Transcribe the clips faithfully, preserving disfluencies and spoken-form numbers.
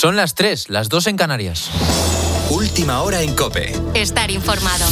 Son las tres, las dos en Canarias. Última hora en COPE. Estar informado.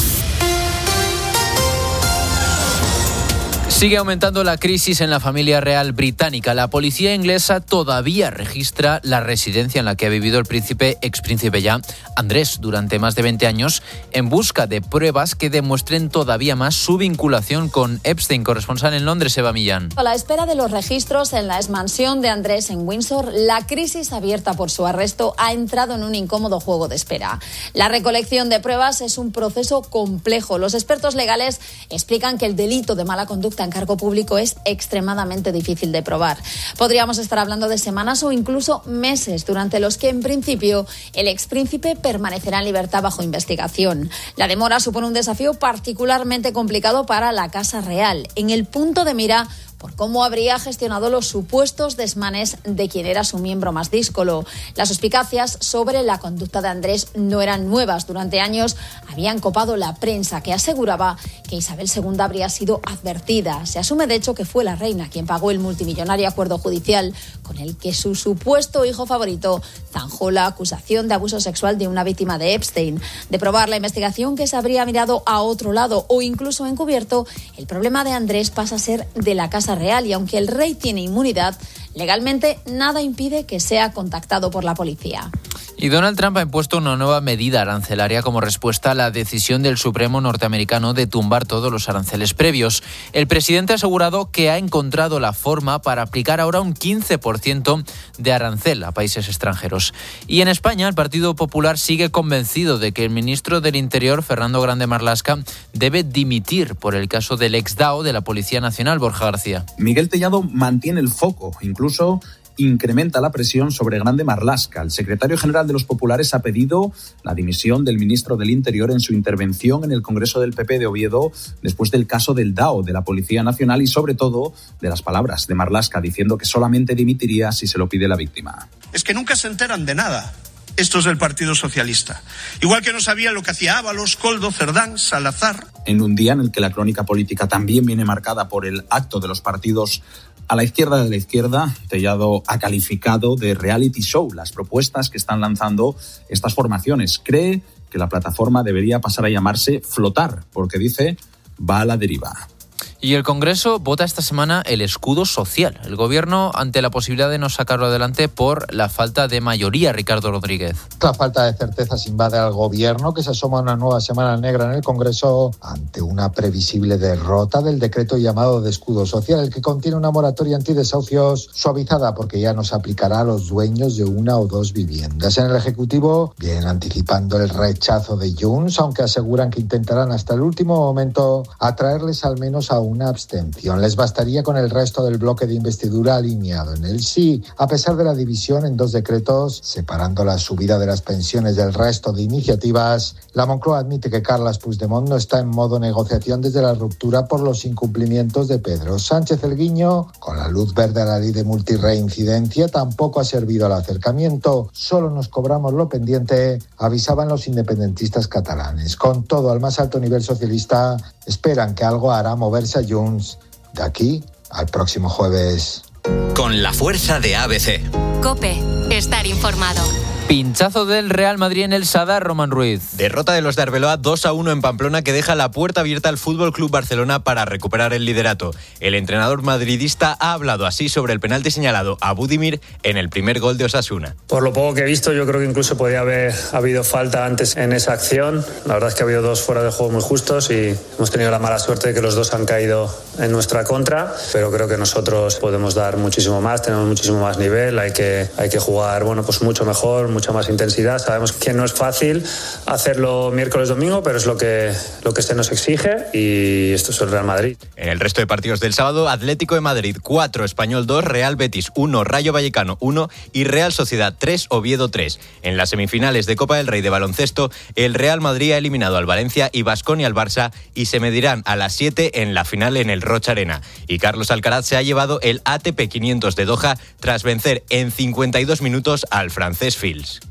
Sigue aumentando la crisis en la familia real británica. La policía inglesa todavía registra la residencia en la que ha vivido el príncipe, expríncipe ya, Andrés, durante más de veinte años, en busca de pruebas que demuestren todavía más su vinculación con Epstein. Corresponsal en Londres, Eva Millán. A la espera de los registros en la exmansión de Andrés en Windsor, la crisis abierta por su arresto ha entrado en un incómodo juego de espera. La recolección de pruebas es un proceso complejo. Los expertos legales explican que el delito de mala conducta en cargo público es extremadamente difícil de probar. Podríamos estar hablando de semanas o incluso meses durante los que, en principio, el expríncipe permanecerá en libertad bajo investigación. La demora supone un desafío particularmente complicado para la Casa Real. En el punto de mira por cómo habría gestionado los supuestos desmanes de quien era su miembro más díscolo. Las suspicacias sobre la conducta de Andrés no eran nuevas. Durante años habían copado la prensa, que aseguraba que Isabel segunda habría sido advertida. Se asume, de hecho, que fue la reina quien pagó el multimillonario acuerdo judicial con el que su supuesto hijo favorito zanjó la acusación de abuso sexual de una víctima de Epstein. De probar la investigación, que se habría mirado a otro lado o incluso encubierto, el problema de Andrés pasa a ser de la Casa Real, y aunque el rey tiene inmunidad, legalmente nada impide que sea contactado por la policía. Y Donald Trump ha impuesto una nueva medida arancelaria como respuesta a la decisión del Supremo norteamericano de tumbar todos los aranceles previos. El presidente ha asegurado que ha encontrado la forma para aplicar ahora un quince por ciento de arancel a países extranjeros. Y en España, el Partido Popular sigue convencido de que el ministro del Interior, Fernando Grande Marlaska, debe dimitir por el caso del ex-DAO de la Policía Nacional, Borja García. Miguel Tellado mantiene el foco, incluso incrementa la presión sobre Grande Marlaska. El secretario general de los Populares ha pedido la dimisión del ministro del Interior en su intervención en el Congreso del P P de Oviedo después del caso del DAO de la Policía Nacional y, sobre todo, de las palabras de Marlaska diciendo que solamente dimitiría si se lo pide la víctima. Es que nunca se enteran de nada estos del Partido Socialista. Igual que no sabían lo que hacía Ábalos, Koldo, Cerdán, Salazar. En un día en el que la crónica política también viene marcada por el acto de los partidos a la izquierda de la izquierda, Tellado ha calificado de reality show las propuestas que están lanzando estas formaciones. Cree que la plataforma debería pasar a llamarse Flotar, porque dice va a la deriva. Y el Congreso vota esta semana el escudo social. El Gobierno, ante la posibilidad de no sacarlo adelante por la falta de mayoría, Ricardo Rodríguez. La falta de certezas invade al Gobierno, que se asoma a una nueva semana negra en el Congreso ante una previsible derrota del decreto llamado de escudo social, el que contiene una moratoria antidesahucios suavizada porque ya no se aplicará a los dueños de una o dos viviendas. En el Ejecutivo vienen anticipando el rechazo de Junts, aunque aseguran que intentarán hasta el último momento atraerles al menos a una abstención. Les bastaría con el resto del bloque de investidura alineado en el sí, a pesar de la división en dos decretos separando la subida de las pensiones del resto de iniciativas. La Moncloa admite que Carles Puigdemont no está en modo negociación desde la ruptura por los incumplimientos de Pedro Sánchez. El Guiño, con la luz verde a la ley de multirreincidencia, tampoco ha servido al acercamiento. Solo nos cobramos lo pendiente, avisaban los independentistas catalanes. Con todo, al más alto nivel socialista, esperan que algo hará moverse a Junts de aquí al próximo jueves. Con la fuerza de A B C. COPE. Estar informado. Pinchazo del Real Madrid en el Sadar, Román Ruiz. Derrota de los de Arbeloa dos a uno en Pamplona, que deja la puerta abierta al F C Barcelona para recuperar el liderato. El entrenador madridista ha hablado así sobre el penalti señalado a Budimir en el primer gol de Osasuna. Por lo poco que he visto, yo creo que incluso podía haber habido falta antes en esa acción. La verdad es que ha habido dos fuera de juego muy justos y hemos tenido la mala suerte de que los dos han caído en nuestra contra, pero creo que nosotros podemos dar muchísimo más, tenemos muchísimo más nivel, hay que, hay que jugar bueno, pues mucho mejor, mucha más intensidad. Sabemos que no es fácil hacerlo miércoles domingo, pero es lo que, lo que se nos exige y esto es el Real Madrid. En el resto de partidos del sábado, Atlético de Madrid cuatro, Español dos, Real Betis uno, Rayo Vallecano uno y Real Sociedad tres, Oviedo tres. En las semifinales de Copa del Rey de baloncesto, el Real Madrid ha eliminado al Valencia y Baskonia al Barça y se medirán a las siete en la final en el Rocha Arena. Y Carlos Alcaraz se ha llevado el A T P quinientos de Doha tras vencer en cincuenta y dos minutos al francés Fils.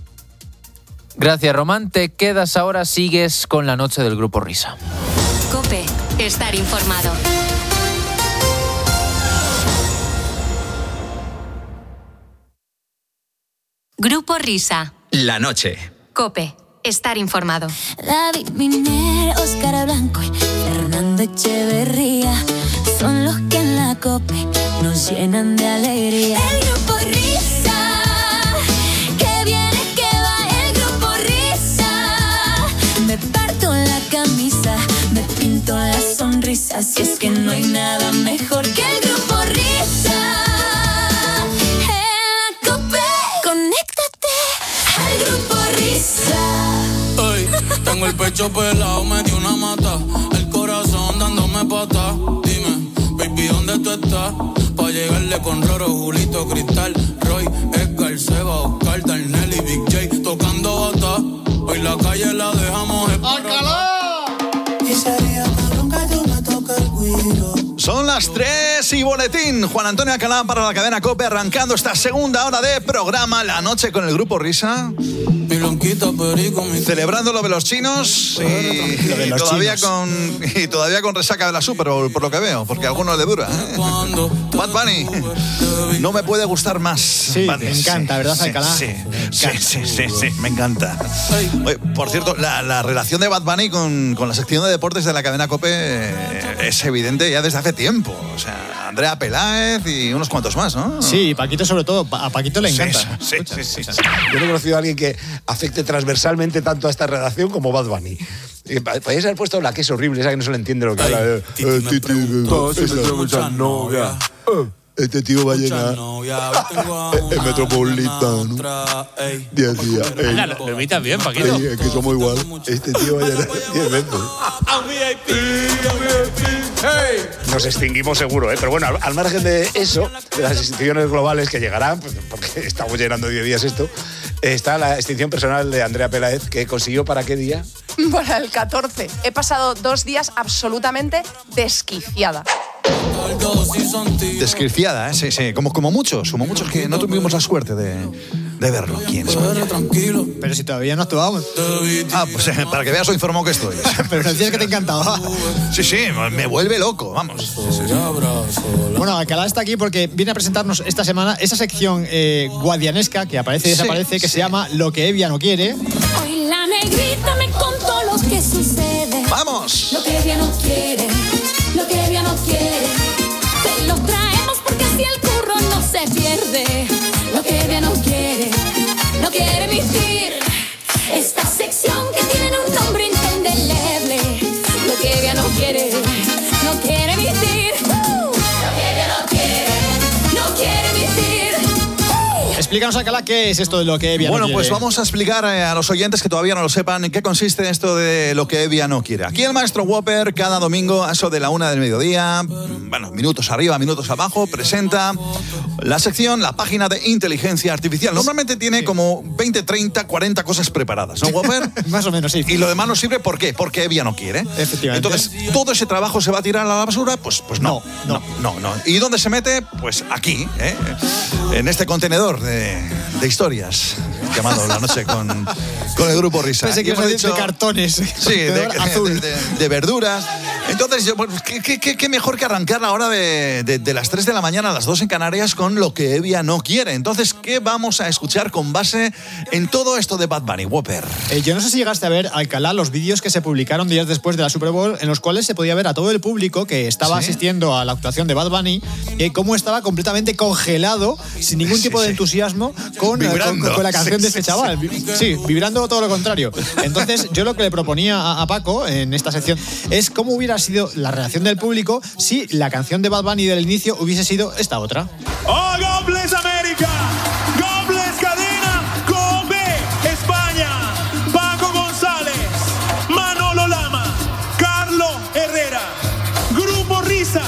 Gracias, Román. Te quedas ahora, sigues con la noche del Grupo Risa. COPE. Estar informado. Grupo Risa. La noche. COPE. Estar informado. David Miner, Óscar Blanco y Fernando Echeverría son los que en la COPE nos llenan de alegría. El Grupo Risa, que viene, que va el Grupo Risa. Me parto la camisa, me pinto la sonrisa, si es que no hay nada mejor que el Grupo Risa. En la COPE, conéctate al Grupo Risa. Ey, tengo el pecho pelado, me dio una mata, el corazón dándome pata. Dime, baby, ¿dónde tú estás? Pa' llegarle con Roro, Julito, Cristal, Roy, Edgar, Seba, Oscar, Darnell y Big J tocando bata. Hoy la calle la dejamos esperar. Y sería cabrón que yo me toque el guiro. Son las tres y boletín. Juan Antonio Alcalá para la cadena COPE, arrancando esta segunda hora de programa La Noche con el Grupo Risa. Mi blanquita, perico, mi... Celebrando lo de los chinos y, lo de los y todavía chinos. con y todavía con resaca de la Super Bowl, por lo que veo, porque a algunos le dura. ¿eh? Bad Bunny no me puede gustar más. Sí, Bad me encanta, sí, ¿verdad, sí, Alcalá? Sí, Me sí, encanta. sí, sí, sí, me encanta. Oye, por cierto, la, la relación de Bad Bunny con, con la sección de deportes de la cadena COPE eh, es evidente ya desde hace tiempo. O sea, Andrea Peláez y unos cuantos más, ¿no? Sí, Paquito sobre todo. Pa- A Paquito le encanta. Sí, sí, sí, sí, sí. Yo no he conocido a alguien que afecte transversalmente tanto a esta redacción como Bad Bunny. Eh, Podríais haber puesto la que es horrible, esa que no se le entiende lo que Ay, habla. Eh, Titi eh, me Titi, preguntó eh, si me esa- tengo muchas muchas novias. novias. Eh, Este tío va a llenar el metropolitano. Día a día. Ey, Anda, lo, lo imitas bien, Paquito. ey, es que somos igual. Este tío va a llenar diez veces. Nos extinguimos seguro, ¿eh? Pero bueno, al, al margen de eso, de las extinciones globales que llegarán, pues, porque estamos llenando diez días esto, está la extinción personal de Andrea Peláez, que consiguió ¿para qué día? Para el catorce. He pasado dos días absolutamente desquiciada. Desquiciada, ¿eh? Sí, sí. Como, como muchos, como muchos que no tuvimos la suerte de, de verlo aquí en España. Pero si todavía no actuábamos. Ah, pues eh, para que veas lo informado que estoy. Pero nos decías que te encantaba. Sí, sí, me vuelve loco, vamos. Bueno, Alcalá está aquí porque viene a presentarnos esta semana esa sección eh, guadianesca que aparece y Sí, desaparece, que sí. se llama Lo que Evia no quiere. Hoy la negrita me contó lo que sucede. ¡Vamos! Lo que ella no quiere, lo que ella no quiere. Te lo traemos porque así el curro no se pierde. Lo que ella no quiere, no quiere emitir. Esta sección que tiene un nombre indeleble. Lo que ella no quiere, no quiere emitir. Uh, lo que ella no quiere, no quiere emitir. Uh. Explícanos, Alcalá, qué es esto de Lo que Evia Bueno, no pues quiere. vamos a explicar eh, a los oyentes que todavía no lo sepan en qué consiste esto de Lo que Evia no quiere. Aquí el maestro Whopper, cada domingo a eso de la una del mediodía, bueno, minutos arriba, minutos abajo, presenta la sección, la página de inteligencia artificial. Normalmente tiene como veinte, treinta, cuarenta cosas preparadas, ¿no, Whopper? Más o menos, sí. Y lo demás no sirve, ¿por qué? Porque Evia no quiere. Efectivamente. Entonces, ¿todo ese trabajo se va a tirar a la basura? Pues, pues no, no, no, no. ¿Y dónde se mete? Pues aquí, ¿eh? En este contenedor de, de historias llamado La Noche con, con el Grupo Risa. Pensé que Y hemos ibas a decir dicho- de cartones. Sí, de, Contenedor azul. de- de- de verduras. Entonces, yo, pues, ¿qué, qué- qué- qué mejor que arrancar la hora de, de- de las tres de la mañana a las dos en Canarias con Lo que Evia no quiere? Entonces, ¿qué vamos a escuchar con base en todo esto de Bad Bunny, Whopper? Eh, yo no sé si llegaste a ver, Alcalá, los vídeos que se publicaron días después de la Super Bowl, en los cuales se podía ver a todo el público que estaba Sí. asistiendo a la actuación de Bad Bunny, eh, cómo estaba completamente congelado, sin ningún Sí, tipo de sí. entusiasmo, con, eh, Vibrando. con, con la canción Sí, de este sí, chaval. sí. Sí, vibrando todo lo contrario. Entonces, yo lo que le proponía a, a Paco en esta sección es cómo hubiera sido la reacción del público si la canción de Bad Bunny del inicio hubiese sido esta otra. ¡Oh, God bless América! ¡God bless Cadena! ¡Cope! España! Paco González, Manolo Lama, Carlos Herrera, Grupo Risa,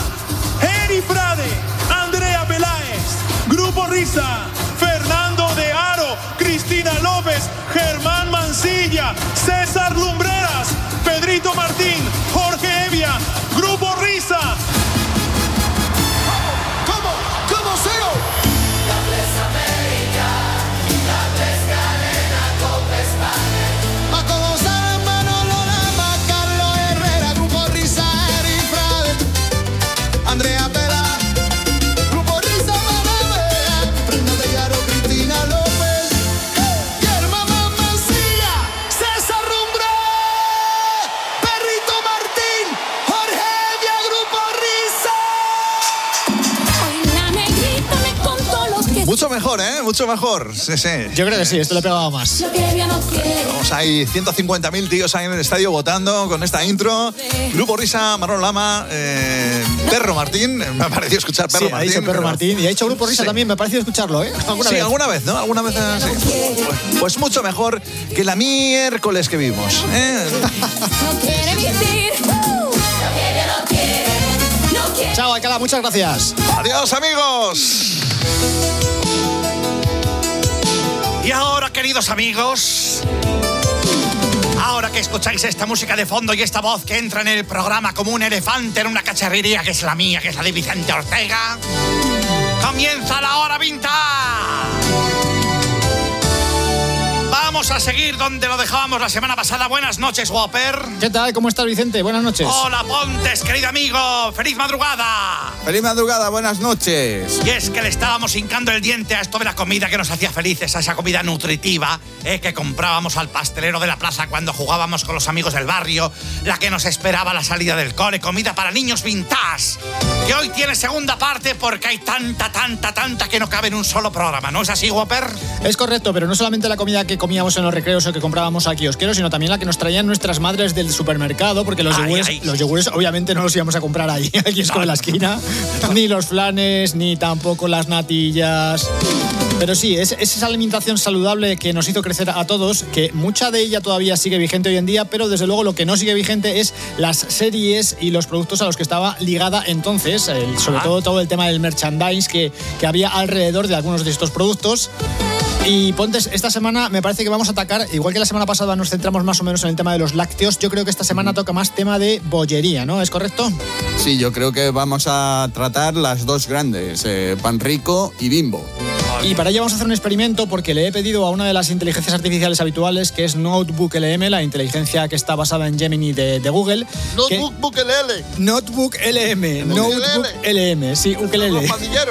Eri Frade, Andrea Peláez, Grupo Risa, Fernando de Aro, Cristina López, Germán Mancilla, César Lumbreras, Pedrito Martín, Jorge Evia, Grupo Risa. ¿Cómo? ¿Cómo sigo? mejor, ¿eh? Mucho mejor. Sí, sí. Yo creo que sí, esto le pegaba más. Vamos, hay ciento cincuenta mil tíos ahí en el estadio votando con esta intro. Grupo Risa, Manolo Lama, eh, Perro Martín. Me ha parecido escuchar Perro sí, Martín. ha dicho Perro pero... Martín y ha dicho Grupo Risa sí. también. Me ha parecido escucharlo, ¿eh? ¿Alguna sí, vez? alguna vez, ¿no? Alguna vez, eh, sí. Pues, pues mucho mejor que la miércoles que vimos, ¿eh? No quiere vivir. Chao, Alcalá, muchas gracias. Adiós, amigos. Y ahora, queridos amigos, ahora que escucháis esta música de fondo y esta voz que entra en el programa como un elefante en una cacharrería, que es la mía, que es la de Vicente Ortega, comienza la hora vintage. Vamos a seguir donde lo dejábamos la semana pasada. Buenas noches, Whopper. ¿Qué tal? ¿Cómo estás, Vicente? Buenas noches. Hola, Pontes, querido amigo. ¡Feliz madrugada! ¡Feliz madrugada! Buenas noches. Y es que le estábamos hincando el diente a esto de la comida que nos hacía felices, a esa comida nutritiva eh, que comprábamos al pastelero de la plaza cuando jugábamos con los amigos del barrio, la que nos esperaba a la salida del cole, comida para niños vintage, que hoy tiene segunda parte porque hay tanta, tanta, tanta que no cabe en un solo programa. ¿No es así, Whopper? Es correcto, pero no solamente la comida que comíamos en los recreos o que comprábamos a kiosqueros, sino también la que nos traían nuestras madres del supermercado, porque los, ay, yogures, ay. los yogures obviamente no los íbamos a comprar ahí, al kiosco no, de la esquina, no. ni los flanes, ni tampoco las natillas. Pero sí, es, es esa alimentación saludable que nos hizo crecer a todos, que mucha de ella todavía sigue vigente hoy en día, pero desde luego lo que no sigue vigente es las series y los productos a los que estaba ligada entonces, el, sobre ah. todo todo el tema del merchandise que, que había alrededor de algunos de estos productos. Y Pontes, esta semana me parece que vamos a atacar, igual que la semana pasada nos centramos más o menos en el tema de los lácteos, yo creo que esta semana toca más tema de bollería, ¿no? ¿Es correcto? Sí, yo creo que vamos a tratar las dos grandes, eh, Panrico y Bimbo. Y para ello vamos a hacer un experimento porque le he pedido a una de las inteligencias artificiales habituales, que es Notebook L M, la inteligencia que está basada en Gemini de, de Google. Notebook L M. Notebook L M. Notebook L M, sí, ukelele.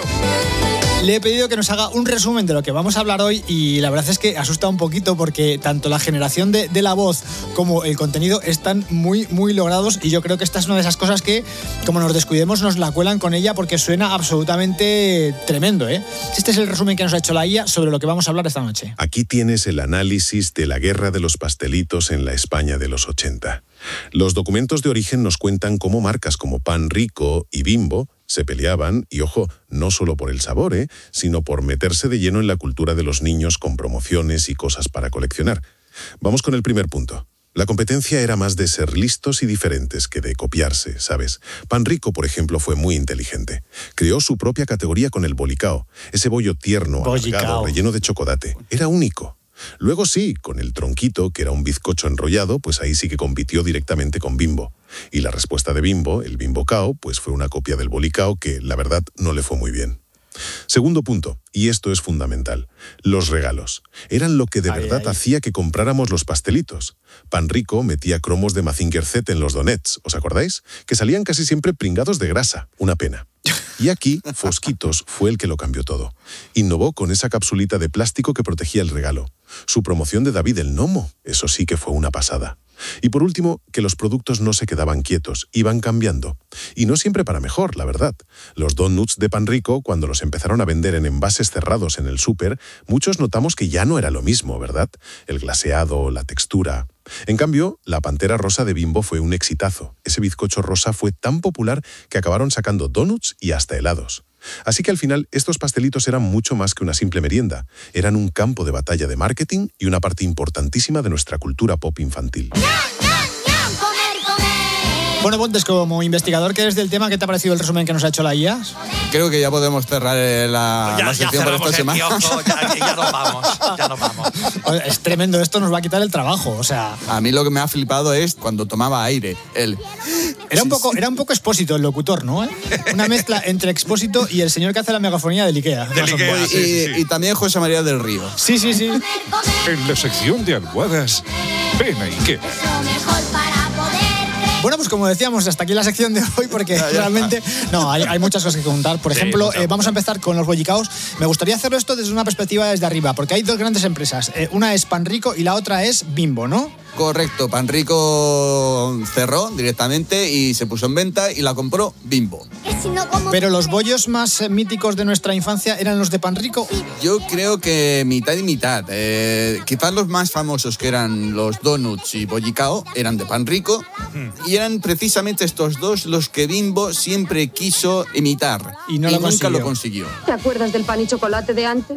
Le he pedido que nos haga un resumen de lo que vamos a hablar hoy y la verdad es que asusta un poquito porque tanto la generación de, de la voz como el contenido están muy, muy logrados y yo creo que esta es una de esas cosas que, como nos descuidemos, nos la cuelan con ella porque suena absolutamente tremendo, ¿eh? Este es el resumen que nos ha hecho la I A sobre lo que vamos a hablar esta noche. Aquí tienes el análisis de la guerra de los pastelitos en la España de los ochenta. Los documentos de origen nos cuentan cómo marcas como Panrico y Bimbo se peleaban, y ojo, no solo por el sabor, ¿eh? sino por meterse de lleno en la cultura de los niños con promociones y cosas para coleccionar. Vamos con el primer punto. La competencia era más de ser listos y diferentes que de copiarse, ¿sabes? Panrico, por ejemplo, fue muy inteligente. Creó su propia categoría con el bolicao, ese bollo tierno, alargado, relleno de chocolate. Era único. Luego sí, con el tronquito, que era un bizcocho enrollado, pues ahí sí que compitió directamente con Bimbo. Y la respuesta de Bimbo, el Bimbo Cao, pues fue una copia del bolicao que, la verdad, no le fue muy bien. Segundo punto, y esto es fundamental, los regalos. Eran lo que de ay, verdad ay. hacía que compráramos los pastelitos. Panrico metía cromos de Mazinger Z en los donets, ¿os acordáis? Que salían casi siempre pringados de grasa, una pena. Y aquí, Fosquitos fue el que lo cambió todo. Innovó con esa capsulita de plástico que protegía el regalo. Su promoción de David el Nomo, eso sí que fue una pasada. Y por último, que los productos no se quedaban quietos, iban cambiando. Y no siempre para mejor, la verdad. Los donuts de Panrico, cuando los empezaron a vender en envases cerrados en el súper, muchos notamos que ya no era lo mismo, ¿verdad? El glaseado, la textura. En cambio, la Pantera Rosa de Bimbo fue un exitazo. Ese bizcocho rosa fue tan popular que acabaron sacando donuts y hasta helados. Así que al final estos pastelitos eran mucho más que una simple merienda. Eran un campo de batalla de marketing y una parte importantísima de nuestra cultura pop infantil. Bueno, Pontes, como investigador que eres del tema, ¿qué te ha parecido el resumen que nos ha hecho la I A? Creo que ya podemos cerrar la, ya, la sección por esta semana. Kiosco, ya, ya nos vamos, ya nos vamos. Es tremendo, esto nos va a quitar el trabajo, o sea... A mí lo que me ha flipado es cuando tomaba aire, el... Era un poco, era un poco Expósito el locutor, ¿no? ¿Eh? Una mezcla entre Expósito y el señor que hace la megafonía del Ikea. Del Ikea, y, sí, sí, sí. y también José María del Río. Sí, sí, sí. En la sección de almohadas, Ven a Ikea. Bueno, pues como decíamos, hasta aquí la sección de hoy, porque ya, ya realmente no, hay, hay muchas cosas que contar. Por sí, ejemplo, eh, vamos a empezar con los bollicaos. Me gustaría hacerlo esto desde una perspectiva desde arriba, porque hay dos grandes empresas. Eh, una es Panrico y la otra es Bimbo, ¿no? Correcto, Panrico cerró directamente y se puso en venta y la compró Bimbo. Pero los bollos más eh, míticos de nuestra infancia eran los de Panrico. Yo creo que mitad y mitad. Eh, quizás los más famosos, que eran los donuts y bollicao, eran de Panrico. Y eran precisamente estos dos los que Bimbo siempre quiso imitar. Y no y lo nunca consiguió. lo consiguió. ¿Te acuerdas del pan y chocolate de antes?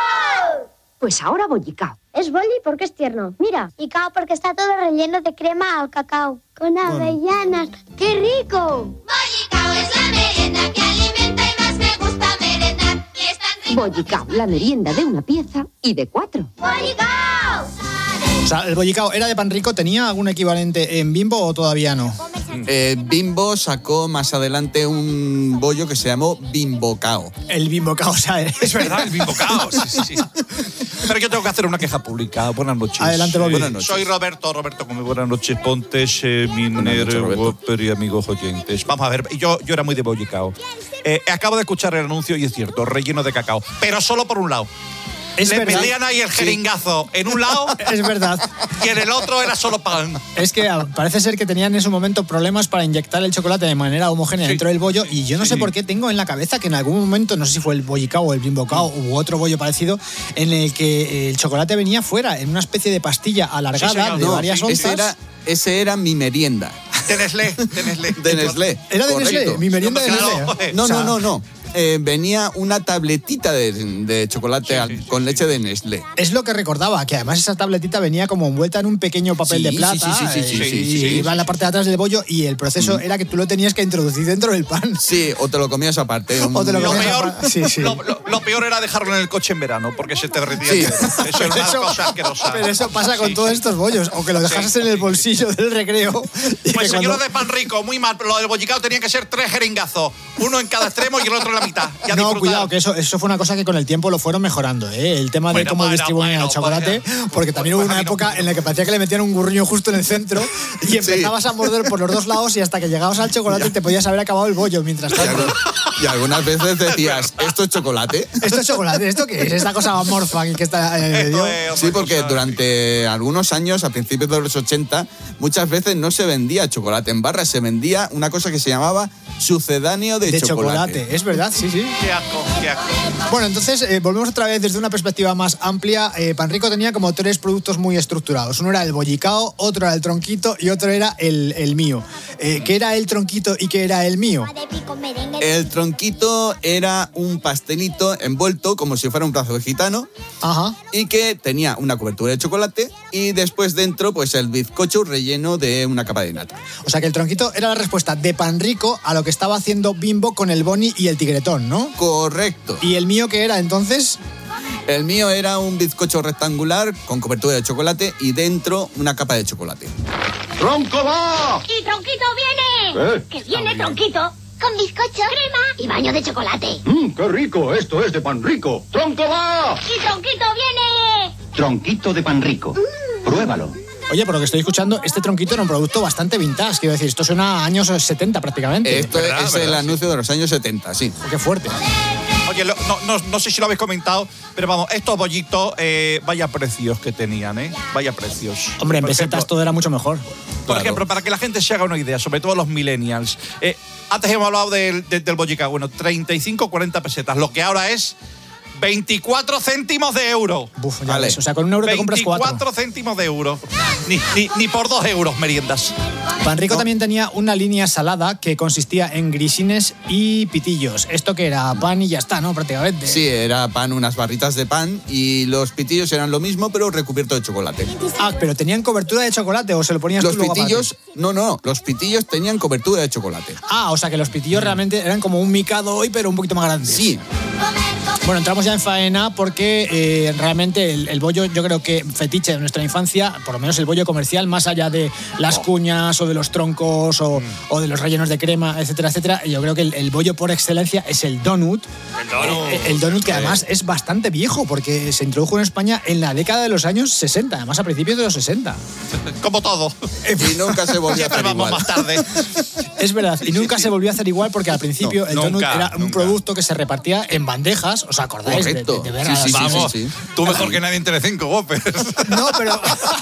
Pues ahora bollicao. Es boli porque es tierno. Mira, y cao porque está todo relleno de crema al cacao. Con avellanas. ¡Qué rico! Bollicao es la merienda que alimenta y más me gusta merendar. Y es tan rico. Bollicao, la merienda de una pieza y de cuatro. ¡Bollicao! O sea, el bollicao era de Panrico, ¿tenía algún equivalente en Bimbo o todavía no? Eh, Bimbo sacó más adelante un bollo que se llamó Bimbocao. El Bimbocao, o sea, Es verdad, el bimbocao. Sí, sí, sí. Pero yo tengo que hacer una queja pública. Buenas noches. Adelante, Bobby. Buenas noches. Soy Roberto, Roberto Come. Buenas noches, Pontes, eh, Miner, noches, Roberto. Whopper y amigos oyentes. Vamos a ver, yo, yo era muy de bollicao. Eh, acabo de escuchar el anuncio y es cierto, relleno de cacao. Pero solo por un lado. Es Le verdad. metían ahí el jeringazo en un lado Es verdad. y en el otro era solo pan. Es que ah, parece ser que tenían en su momento problemas para inyectar el chocolate de manera homogénea Sí. dentro del bollo y yo no Sí. sé por qué tengo en la cabeza que en algún momento, no sé si fue el bollicao o el bimbocao u otro bollo parecido, en el que el chocolate venía fuera en una especie de pastilla alargada Sí, señor. de No, varias sí, onzas. Ese era, ese era mi merienda. De Nestlé, de Nestlé. De Nestlé. Era de correcto. Nestlé, mi merienda de Claro, Nestlé. joder. No, O sea, no, no, no. Eh, venía una tabletita de, de chocolate al- con leche de Nestlé. Es lo que recordaba, que además esa tabletita venía como envuelta en un pequeño papel Sí, de sí, plata sí, sí, sí, eh, sí, sí, y sí. iba en la parte de atrás del bollo y el proceso era que tú lo tenías que introducir dentro del pan. Sí, o te lo comías aparte. O te lo Lo comías peor, aparte. Sí, sí. Lo, lo- lo peor era dejarlo en el coche en verano, porque se te derretía. Sí. Eso es una Eso- cosa asquerosa. Pero eso pasa con Sí, todos sí. estos bollos, o que lo dejases Sí, en el sí. bolsillo del recreo. y Pues que señora cuando- de pan rico, muy mal. Lo del bollicao tenía que ser tres jeringazos. Uno en cada extremo y el otro en la mitad. Y a No, disfrutar. cuidado, que eso, eso fue una cosa que con el tiempo lo fueron mejorando, ¿eh? El tema de Bueno, cómo bueno, distribuían bueno, el chocolate, bueno. porque también hubo una época en la que parecía que le metían un gurriño justo en el centro y empezabas a morder por los dos lados y hasta que llegabas al chocolate te podías haber acabado el bollo mientras Y, tanto. algu- y algunas veces decías, ¿esto es chocolate? ¿Esto es chocolate? ¿Esto qué es? Esta cosa morfa que está en el medio. Sí, porque durante algunos años, a principios de los ochenta, muchas veces no se vendía chocolate en barra, se vendía una cosa que se llamaba sucedáneo de, De chocolate. Es verdad, sí, sí. Qué asco, qué asco. Bueno, entonces eh, volvemos otra vez desde una perspectiva más amplia. Eh, Panrico tenía como tres productos muy estructurados. Uno era el bollicao, otro era el tronquito y otro era el, el mío. Eh, ¿Qué era el tronquito y qué era el mío? El tronquito era un pastelito envuelto como si fuera un brazo de gitano. Ajá. Y que tenía una cobertura de chocolate y después dentro pues el bizcocho relleno de una capa de nata. O sea que el tronquito era la respuesta de Panrico a lo que estaba haciendo Bimbo con el boni y el tigretón, ¿no? Correcto. ¿Y el mío qué era entonces? El mío era un bizcocho rectangular con cobertura de chocolate y dentro una capa de chocolate. ¡Tronco va! ¡Y Tronquito viene! ¿Eh? ¡Que viene Tronquito! Con bizcocho, crema y baño de chocolate. ¡Mmm, qué rico! Esto es de pan rico. ¡Tronco va! ¡Y Tronquito viene! Tronquito de pan rico. Pruébalo. Oye, por lo que estoy escuchando, este tronquito era un producto bastante vintage. Quiero decir, esto suena a años setenta prácticamente. Esto ¿Verdad, es verdad, el sí. anuncio de los años setenta, sí. Qué fuerte. Oye, lo- no, no, no sé si lo habéis comentado, pero vamos, estos bollitos, eh, vaya precios que tenían, ¿eh? Vaya precios. Hombre, en Por pesetas ejemplo- todo era mucho mejor. Por Claro. ejemplo, para que la gente se haga una idea, sobre todo los millennials. Eh, antes hemos hablado del, del, del bollicao, bueno, treinta y cinco, cuarenta pesetas, lo que ahora es veinticuatro céntimos de euro. Buf, ya Vale. ves, o sea, con un euro te compras cuatro. veinticuatro céntimos de euro. Ni, ni, ni por dos euros meriendas. Panrico también tenía una línea salada que consistía en grisines y pitillos. Esto que era pan y ya está, ¿no? Prácticamente. Sí, era pan, unas barritas de pan y los pitillos eran lo mismo pero recubierto de chocolate. Ah, pero tenían cobertura de chocolate o se lo ponías Los tú luego pitillos, aparte? no, no, los pitillos tenían cobertura de chocolate. Ah, o sea que los pitillos realmente eran como un micado hoy, pero un poquito más grandes. Sí. Bueno, entramos ya en faena porque eh, realmente el, el bollo, yo creo que fetiche de nuestra infancia, por lo menos el bollo comercial, más allá de las cuñas o de los troncos o, o de los rellenos de crema, etcétera, etcétera, yo creo que el, el bollo por excelencia es el donut. El donut. Eh, el donut que además es bastante viejo porque se introdujo en España en la década de los años sesenta, además a principios de los sesenta. Como todo. Y nunca se volvió a Siempre hacer vamos igual. más tarde. Es verdad, y nunca se volvió a hacer igual porque al principio No, el donut nunca, era un nunca. producto que se repartía en bandejas, ¿os acordáis acordáis? Correcto. De, de ver Sí, a sí, las- sí, Vamos, sí, sí. tú mejor que nadie en Telecinco, Whopper. No, pero.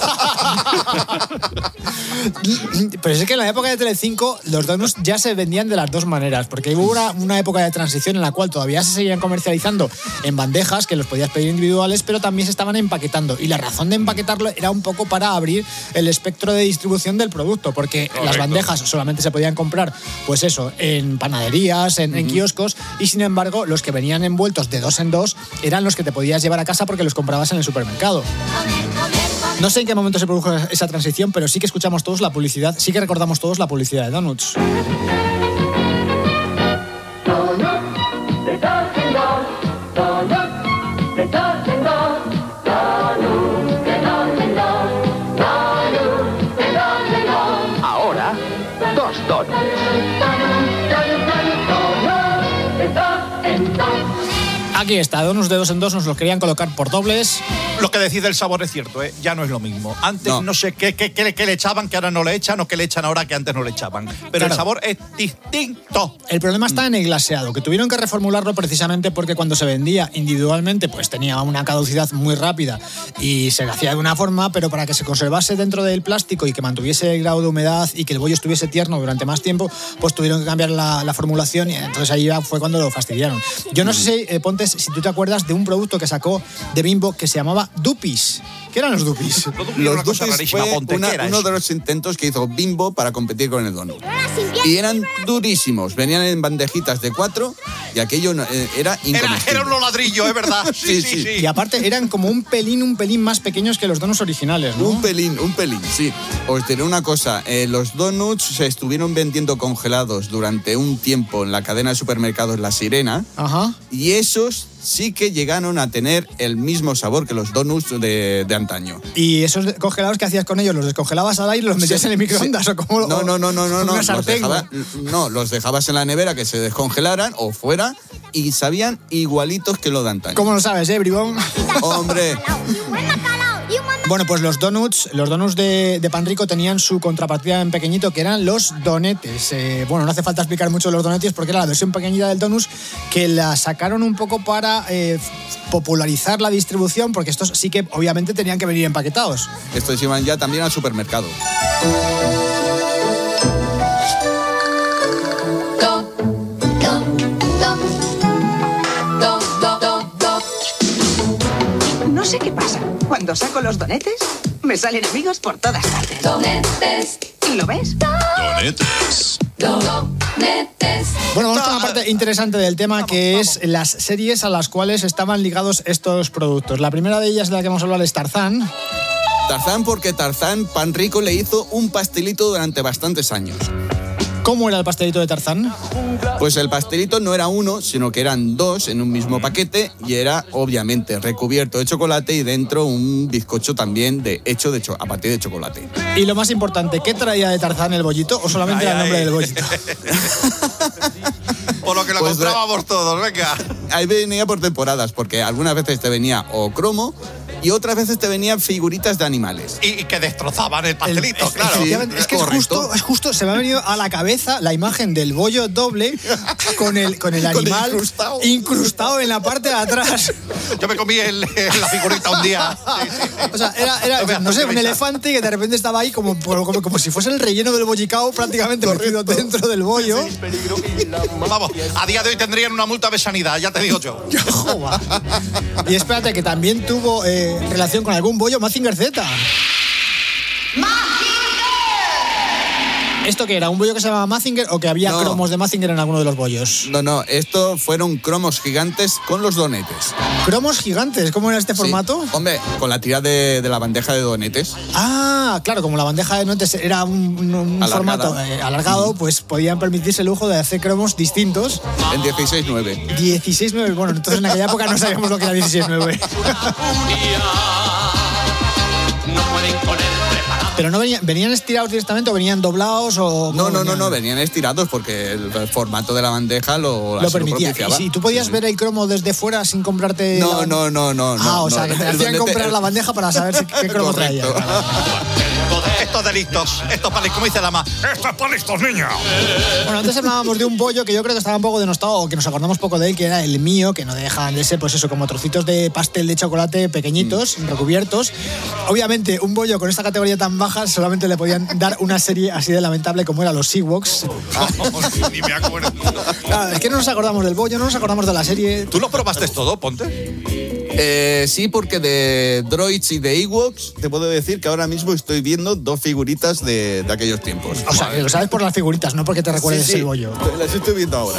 Pero es que en la época de Telecinco los donuts ya se vendían de las dos maneras, porque hubo una, una época de transición en la cual todavía se seguían comercializando en bandejas, que los podías pedir individuales, pero también se estaban empaquetando. Y la razón de empaquetarlo era un poco para abrir el espectro de distribución del producto, porque Correcto. las bandejas solamente se podían comprar, pues eso, en panaderías, en, en kioscos, y sin embargo, los que venían envueltos de dos en dos eran los que te podías llevar a casa porque los comprabas en el supermercado. No sé en qué momento se produjo esa transición, pero sí que escuchamos todos la publicidad, sí que recordamos todos la publicidad de Donuts. Ahora, dos donuts. Aquí está, Donuts de dos en dos, nos los querían colocar por dobles. Lo que decís del sabor es cierto, ¿eh? Ya no es lo mismo. Antes no, No. sé qué, qué, qué- qué le echaban, que ahora no le echan, o qué le echan ahora, que antes no le echaban. Pero Claro. el sabor es distinto. El problema está en el glaseado, que tuvieron que reformularlo precisamente porque cuando se vendía individualmente pues tenía una caducidad muy rápida y se hacía de una forma, pero para que se conservase dentro del plástico y que mantuviese el grado de humedad y que el bollo estuviese tierno durante más tiempo, pues tuvieron que cambiar la, la formulación y entonces ahí ya fue cuando lo fastidiaron. Yo no sé si, eh, Pontes, si tú te acuerdas de un producto que sacó de Bimbo que se llamaba Dupis. ¿Qué eran los Dupis? Los Dupis fue una- uno de los intentos que hizo Bimbo para competir con el donut. Y eran durísimos. Venían en bandejitas de cuatro y aquello no- eh, era Era, incomestible. era un ladrillo, es verdad. Sí, sí, sí. Y aparte eran como un pelín, un pelín más pequeños que los donuts originales, ¿no? Un pelín, un pelín, sí. Os diré una cosa, eh, los donuts se estuvieron vendiendo congelados durante un tiempo en la cadena de supermercados La Sirena. Ajá. Y esos sí que llegaron a tener el mismo sabor que los donuts de, de antaño. ¿Y esos congelados que hacías con ellos? ¿Los descongelabas al aire y los metías Sí, en el microondas? sí. ¿O cómo, No, o- no, no, no, no, con no. una Los sartén? dejaba- no, los dejabas en la nevera que se descongelaran o fuera y sabían igualitos que lo de antaño. ¿Cómo lo sabes, eh, bribón? Hombre, Bueno, pues los donuts, los donuts de, de pan rico tenían su contrapartida en pequeñito, que eran los donetes. Eh, bueno, no hace falta explicar mucho los donetes porque era la versión pequeñita del donuts que la sacaron un poco para eh, popularizar la distribución, porque estos sí que obviamente tenían que venir empaquetados. estos iban ya también al supermercado. No sé qué pasa. Cuando saco los donetes, me salen amigos por todas partes. Donetes. ¿Lo ves? Donetes. Donetes. Bueno, vamos con una parte interesante del tema, que es las series a las cuales estaban ligados estos productos. La primera de ellas de la que vamos a hablar es Tarzán. Tarzán porque Tarzán, Pan Rico le hizo un pastelito durante bastantes años. ¿Cómo era el pastelito de Tarzán? Pues el pastelito no era uno, sino que eran dos en un mismo paquete y era obviamente recubierto de chocolate y dentro un bizcocho también de, hecho de cho- a partir de chocolate. Y lo más importante, ¿qué traía de Tarzán el bollito o solamente Ay, era el nombre ay. del bollito? Por lo que lo Pues, comprábamos todos, venga. Ahí venía por temporadas, porque algunas veces te venía o cromo y otras veces te venían figuritas de animales. Y, y que destrozaban el pastelito, El- claro. efectivamente, es que es correcto. justo, es justo, se me ha venido a la cabeza la imagen del bollo doble con el, con el Con el animal incrustado. incrustado en la parte de atrás. Yo me comí el- la figurita un día. O sea, era, era, No me no sé, hace un risa. elefante que de repente estaba ahí como, como, como si fuese el relleno del bollicao prácticamente metido dentro del bollo. Vamos, a día de hoy tendrían una multa de sanidad, ya te digo yo. Joder. Y espérate, que también tuvo eh, relación con algún bollo Mazinger Z. ¿Esto qué era? ¿Un bollo que se llamaba Mazinger o que había No. cromos de Mazinger en alguno de los bollos? No, no, esto fueron cromos gigantes con los donetes. ¿Cromos gigantes? ¿Cómo era este Sí. formato? Hombre, con la tira de, de la bandeja de donetes. Ah, claro, como la bandeja de notes era un, un- un Alargada. formato eh, alargado, pues podían permitirse el lujo de hacer cromos distintos. En dieciséis nueve. dieciséis nueve, bueno, entonces en aquella época no sabíamos lo que era dieciséis nueve. Pero no venían, ¿venían estirados directamente o venían doblados o...? No, cómo no, no, venían? no, venían estirados porque el, el formato de la bandeja lo, Lo así permitía. ¿Y propiciaba. si tú podías ver el cromo desde fuera sin comprarte...? No, la- no, no, no. Ah, no, o sea, no. que te El hacían donete- comprar la bandeja para saber si- qué cromo traía. Correcto. Esto de listos. Esto es para, como dice la ma, esto es para listos, niños. Bueno, antes hablábamos de un bollo que yo creo que estaba un poco denostado, o que nos acordamos poco de él, que era el mío, que no dejan de ser, pues eso, como trocitos de pastel de chocolate pequeñitos, mm. recubiertos. Obviamente, un bollo con esta categoría tan baja solamente le podían dar una serie así de lamentable como era Los Ewoks. Oh, ni me acuerdo. Claro, es que no nos acordamos del bollo, no nos acordamos de la serie. ¿Tú lo probaste todo, Ponte? Eh, sí, porque de Droids y de Ewoks te puedo decir que ahora mismo estoy viendo dos figuritas de, de aquellos tiempos. O sea, que lo sabes por las figuritas, no porque te recuerdes sí, sí. el bollo. Las estoy viendo ahora.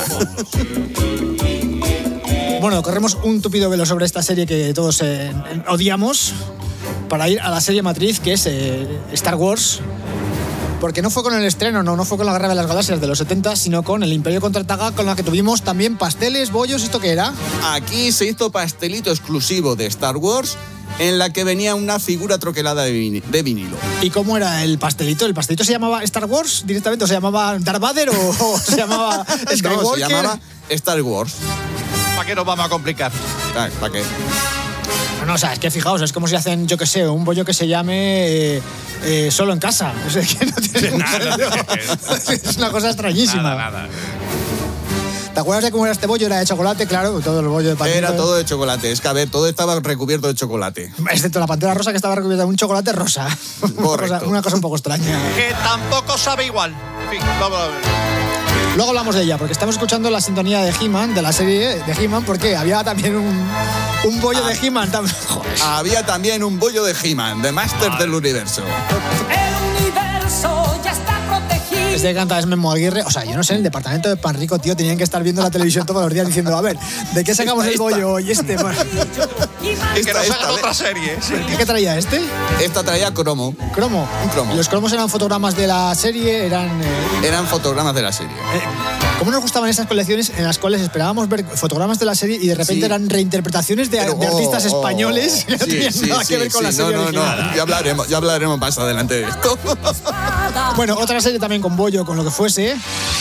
Bueno, corremos un tupido velo sobre esta serie que todos eh, odiamos para ir a la serie matriz, que es eh, Star Wars. Porque no fue con el estreno, no, no fue con la Guerra de las Galaxias de los setenta, sino con el Imperio Contraataca, con la que tuvimos también pasteles, bollos. ¿Esto qué era? Aquí se hizo pastelito exclusivo de Star Wars, en la que venía una figura troquelada de, vin- de vinilo. ¿Y cómo era el pastelito? ¿El pastelito se llamaba Star Wars directamente? ¿O se llamaba Darth Vader o, o se llamaba Skywalker? No, se llamaba Star Wars. ¿Para qué nos vamos a complicar? Ah, ¿para qué? No, no, o sea, es que fijaos, es como si hacen, yo qué sé, un bollo que se llame eh, eh, Solo en Casa. O sea, que no tiene nada, es una cosa extrañísima. Nada, nada. ¿Te acuerdas de cómo era este bollo? Era de chocolate, claro, todo el bollo de pantera. Era todo de chocolate, es que a ver, todo estaba recubierto de chocolate. Excepto la pantera rosa, que estaba recubierta de un chocolate rosa. Correcto. Una cosa, una cosa un poco extraña. Que tampoco sabe igual. En fin, vamos a ver. Luego hablamos de ella, porque estamos escuchando la sintonía de He-Man, de la serie de He-Man, porque había también un, un bollo ah, de He-Man. Había también un bollo de He-Man, de Masters del Universo. El universo ya está protegido. Este que canta es Memo Aguirre. O sea, yo no sé, en el departamento de Panrico, tío, tenían que estar viendo la televisión todos los días diciendo, a ver, ¿de qué sacamos esta, el bollo hoy? Este, man. Y que nos hagan otra serie. Sí. ¿Qué, ¿Qué traía este? Esta traía cromo. ¿Cromo? Un cromo. ¿Los cromos eran fotogramas de la serie? Eran... Eh... Eran fotogramas de la serie. Eh, ¿Cómo nos gustaban esas colecciones en las cuales esperábamos ver fotogramas de la serie y de repente sí. eran reinterpretaciones de, Pero, de artistas oh, españoles que no sí, tenían sí, nada sí, que ver con sí, la serie no, original? No, no, ya hablaremos, ya hablaremos más adelante de esto. Bueno, otra serie también con bollo, con lo que fuese.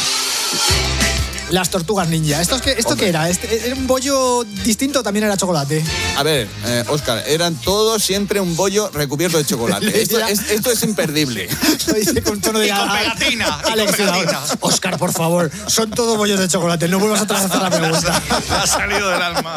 Las Tortugas Ninja. ¿Esto, es que, esto qué era? ¿Este, ¿Era un bollo distinto o también era chocolate? A ver, eh, Óscar, eran todos siempre un bollo recubierto de chocolate. esto, es, esto es imperdible. Lo dice con tono de... Y con pegatina. Alex, y con pegatina. Óscar, por favor, son todos bollos de chocolate. No vuelvas a hacer la pregunta. Ha salido del alma.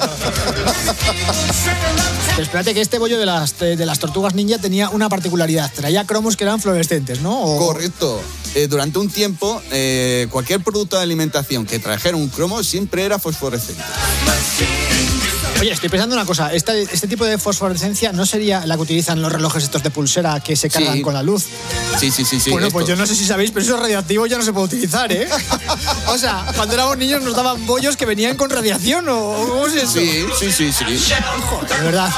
Pero espérate que este bollo de las, de las Tortugas Ninja tenía una particularidad. Traía cromos que eran fluorescentes, ¿no? O... Correcto. Eh, durante un tiempo, eh, cualquier producto de alimentación que trajera un cromo siempre era fosforescente. Oye, estoy pensando una cosa. Este, este tipo de fosforescencia no sería la que utilizan los relojes estos de pulsera que se cargan sí. con la luz. Sí, sí, sí, sí. Bueno, esto. pues yo no sé si sabéis, pero eso radioactivo ya no se puede utilizar, ¿eh? O sea, cuando éramos niños nos daban bollos que venían con radiación, ¿o cómo es eso? Sí, sí, sí, sí. Joder, de verdad.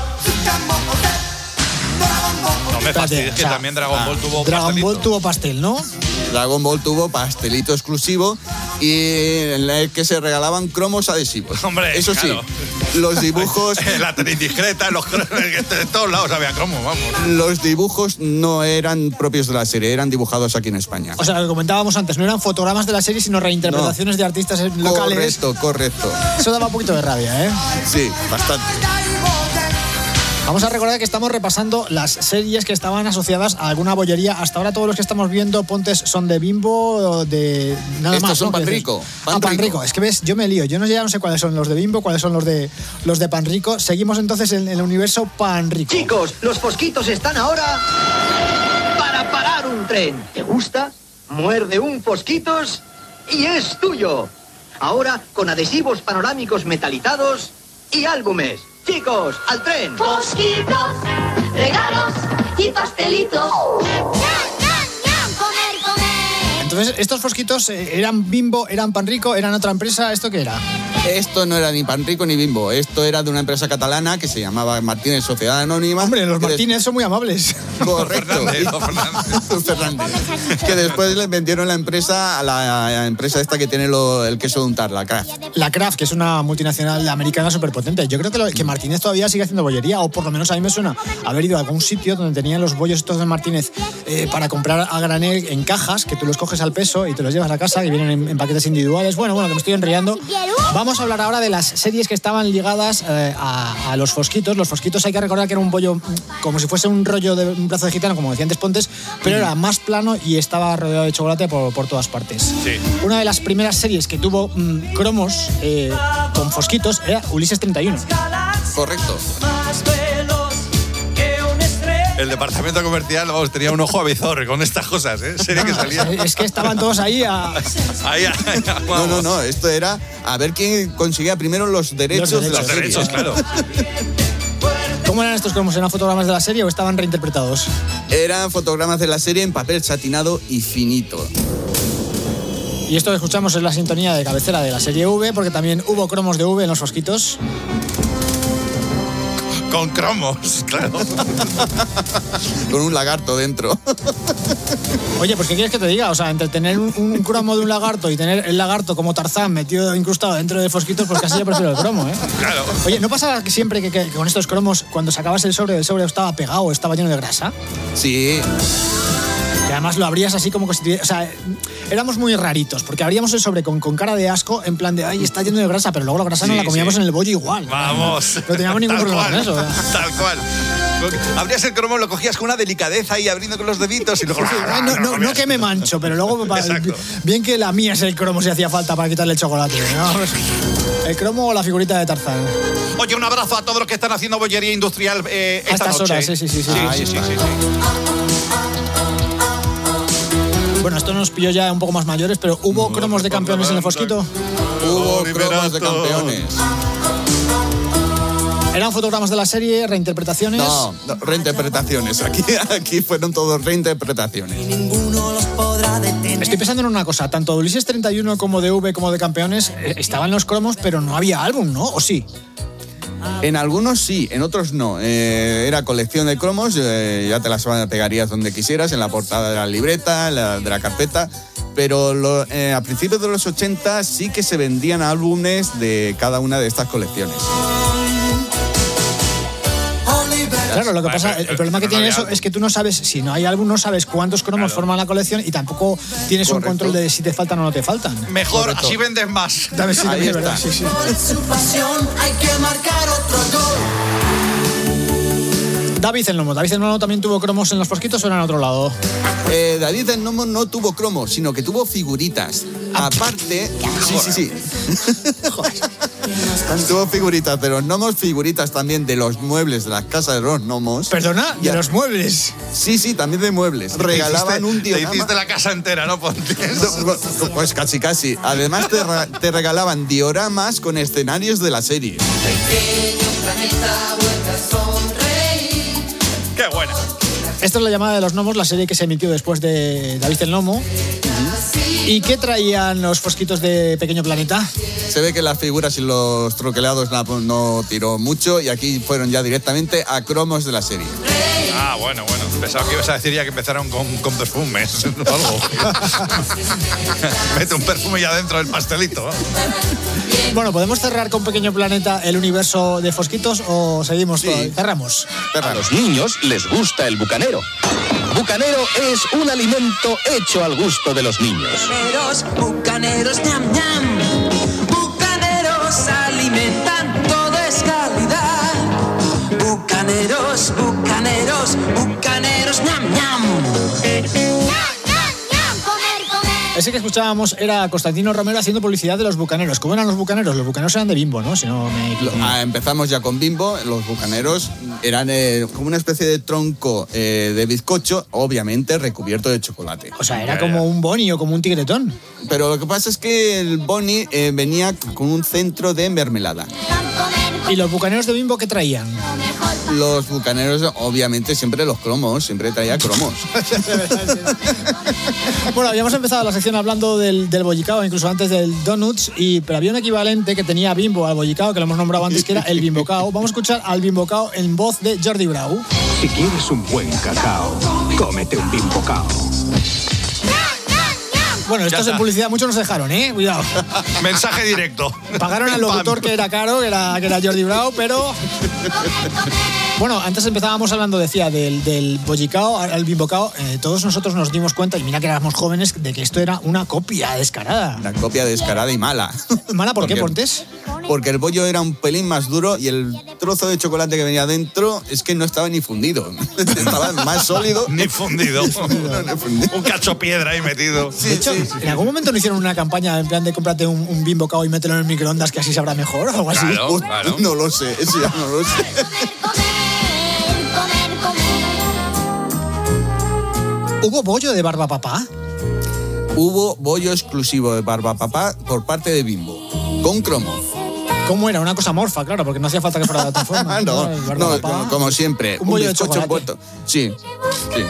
No me fastidies, que o sea, también Dragon Ball tuvo Dragon pastelito. Ball tuvo pastel, ¿no? Dragon Ball tuvo pastelito exclusivo y en el que se regalaban cromos adhesivos. Hombre, eso claro. sí, los dibujos... La indiscreta, los de todos lados había cromos, vamos. Los dibujos no eran propios de la serie, eran dibujados aquí en España. O sea, lo que comentábamos antes, no eran fotogramas de la serie, sino reinterpretaciones no. de artistas locales. Correcto, correcto. Eso daba un poquito de rabia, ¿eh? Sí, bastante. Vamos a recordar que estamos repasando las series que estaban asociadas a alguna bollería. Hasta ahora todos los que estamos viendo, Pontes, son de Bimbo, de nada Estos más. son ¿no? Panrico. Pan ah, Panrico. Es que ves, yo me lío. Yo no, ya no sé cuáles son los de Bimbo, cuáles son los de los de Panrico. Seguimos entonces en, en el universo Panrico. Chicos, los fosquitos están ahora para parar un tren. ¿Te gusta? Muerde un fosquitos y es tuyo. Ahora con adhesivos panorámicos metalizados y álbumes. Chicos, al tren. Fosquitos, regalos y pastelitos. ¡Ñam, ñam, ñam! ¡Comer, comer! Entonces, ¿estos fosquitos eran Bimbo, eran Panrico, eran otra empresa? ¿Esto qué era? Esto no era ni Panrico ni Bimbo. Esto era de una empresa catalana que se llamaba Martínez Sociedad Anónima. Hombre, los Martínez des... son muy amables. Correcto. Fernández, no, Fernández. Fernández. Que después le vendieron la empresa a la empresa esta que tiene lo, el queso de untar, la Kraft. La Kraft, que es una multinacional americana súper potente. Yo creo que, lo, que Martínez todavía sigue haciendo bollería, o por lo menos a mí me suena haber ido a algún sitio donde tenían los bollos estos de Martínez eh, para comprar a granel en cajas, que tú los coges al peso y te los llevas a casa, que vienen en, en paquetes individuales. Bueno, bueno, que me estoy enrollando. Vamos a hablar ahora de las series que estaban ligadas eh, a, a los fosquitos. Los fosquitos hay que recordar que era un bollo como si fuese un rollo de un brazo de gitano, como decía antes Pontes, pero era más plano y estaba rodeado de chocolate por, por todas partes. Sí. Una de las primeras series que tuvo mmm, cromos eh, con fosquitos era Ulises treinta y uno. Correcto. El departamento comercial, vamos, tenía un ojo avizor con estas cosas, ¿eh? Serie que salía. Es que estaban todos ahí a... Ahí, ahí, no, no, no, esto era a ver quién conseguía primero los derechos, los de la derechos, serie. derechos, claro. ¿Cómo eran estos cromos? ¿Eran fotogramas de la serie o estaban reinterpretados? Eran fotogramas de la serie en papel satinado y finito. Y esto que escuchamos es la sintonía de cabecera de la serie V, porque también hubo cromos de V en los fosquitos. Con cromos, claro. Con un lagarto dentro. Oye, pues ¿qué quieres que te diga? O sea, entre tener un, un cromo de un lagarto y tener el lagarto como Tarzán metido, incrustado dentro de fosquitos, pues casi yo prefiero el cromo, ¿eh? Claro. Oye, ¿no pasa siempre que, que con estos cromos, cuando sacabas el sobre, el sobre estaba pegado, estaba lleno de grasa? Sí. Que además lo abrías así como que si tuviera... O sea, éramos muy raritos, porque abríamos el sobre con, con cara de asco, en plan de, ay, está lleno de grasa, pero luego la grasa Sí, no la comíamos sí. en el bollo igual. Vamos. No teníamos ningún Tal problema cual, con eso. ¿eh? Tal cual. Abrías el cromo, lo cogías con una delicadeza y abriendo con los deditos y luego... Ay, no, no, no que me mancho, pero luego bien que la mía es el cromo si hacía falta para quitarle el chocolate, ¿no? El cromo o la figurita de Tarzán. Oye, un abrazo a todos los que están haciendo bollería industrial eh, esta a estas noche. horas, sí, sí, sí. sí, Ay, sí, sí, sí, sí, sí. sí. Bueno, esto nos pilló ya un poco más mayores, pero ¿hubo no, cromos de campeones en el fosquito? Hubo cromos de campeones. ¿Eran fotogramas de la serie, reinterpretaciones? No, no reinterpretaciones. Aquí, aquí fueron todos reinterpretaciones. Estoy pensando en una cosa. Tanto de Ulises treinta y uno como de V como de campeones eh, estaban los cromos, pero no había álbum, ¿no? ¿O sí? En algunos sí, en otros no. Eh, era colección de cromos, eh, ya te las pegarías donde quisieras, en la portada de la libreta, en la, de la carpeta. Pero lo, eh, a principios de los ochenta sí que se vendían álbumes de cada una de estas colecciones. Claro, lo que pasa, el, el problema que tiene eso es que tú no sabes, si no hay álbum, no sabes cuántos cromos claro. forman la colección y tampoco tienes Correcto. un control de si te faltan o no te faltan. Mejor, Correcto. Así vendes más. Dame si Ahí te está. Verdad, sí, sí. David el Nomo. ¿David el Nomo también tuvo cromos en los fosquitos o era en otro lado? Eh, David el Nomo no tuvo cromos, sino que tuvo figuritas. Aparte... Sí, sí, sí. Tuvo figuritas, pero gnomos, figuritas también de los muebles de las casas de los gnomos. ¿Perdona? ¿De los muebles? Sí, sí, también de muebles. Regalaban hiciste, un diorama. Te hiciste la casa entera, ¿no? Pues casi, casi. Además te, te regalaban dioramas con escenarios de la serie. ¡Qué buena! Esta es La llamada de los gnomos, la serie que se emitió después de David el Nomo. Uh-huh. ¿Y qué traían los fosquitos de Pequeño Planeta? Se ve que las figuras y los troquelados no, no tiró mucho y aquí fueron ya directamente a cromos de la serie. Ah, bueno, bueno. Pensaba que ibas a decir ya que empezaron con, con perfumes o algo. Mete un perfume ya dentro del pastelito. Bueno, ¿podemos cerrar con Pequeño Planeta el universo de fosquitos o seguimos? Sí. Cerramos. A los niños les gusta el bucanero. Bucanero es un alimento hecho al gusto de los niños. Bucaneros, bucaneros, ñam, ñam. Bucaneros alimentan, todo es calidad. Bucaneros, bucaneros, bucaneros, ñam, ñam. Ese que escuchábamos era Constantino Romero haciendo publicidad de los bucaneros. ¿Cómo eran los bucaneros? Los bucaneros eran de Bimbo, ¿no? Si no me equivoco. Ah, empezamos ya con Bimbo. Los bucaneros eran eh, como una especie de tronco eh, de bizcocho, obviamente recubierto de chocolate. O sea, era como un boni o como un tigretón. Pero lo que pasa es que el boni eh, venía con un centro de mermelada. ¿Y los bucaneros de Bimbo qué traían? Los bucaneros, obviamente, siempre los cromos, siempre traía cromos. Bueno, habíamos empezado la sección hablando del, del bollicao, incluso antes del donuts, y, pero había un equivalente que tenía Bimbo al bollicao, que lo hemos nombrado antes, que era el bimbocao. Vamos a escuchar al bimbocao en voz de Jordi Brau. Si quieres un buen cacao, cómete un bimbocao. Bueno, estos en publicidad muchos nos dejaron, ¿eh? Cuidado. Mensaje directo. Pagaron al locutor que era caro, que era, que era Jordi Brau, pero... Bueno, antes empezábamos hablando, decía, del, del bollicao al bimbocao. Eh, todos nosotros nos dimos cuenta, y mira que éramos jóvenes, de que esto era una copia descarada. Una copia descarada y mala. ¿Mala por porque, qué, Pontes? Porque el bollo era un pelín más duro y el trozo de chocolate que venía dentro es que no estaba ni fundido. Estaba más sólido. Ni fundido. no, no fundido. Un cacho piedra ahí metido. Sí, de hecho, sí, sí. ¿En algún momento no hicieron una campaña en plan de cómprate un, un bimbocao y mételo en el microondas que así sabrá mejor o algo así? Claro, claro. No lo sé, eso ya no lo sé. ¿Hubo bollo de Barba Papá? Hubo bollo exclusivo de Barba Papá por parte de Bimbo, con cromo. ¿Cómo era? Una cosa morfa, claro, porque no hacía falta que fuera de otra forma. no, no, no como, como siempre. Un, un bollo de bizcocho chocolate. envuelto. Sí, sí.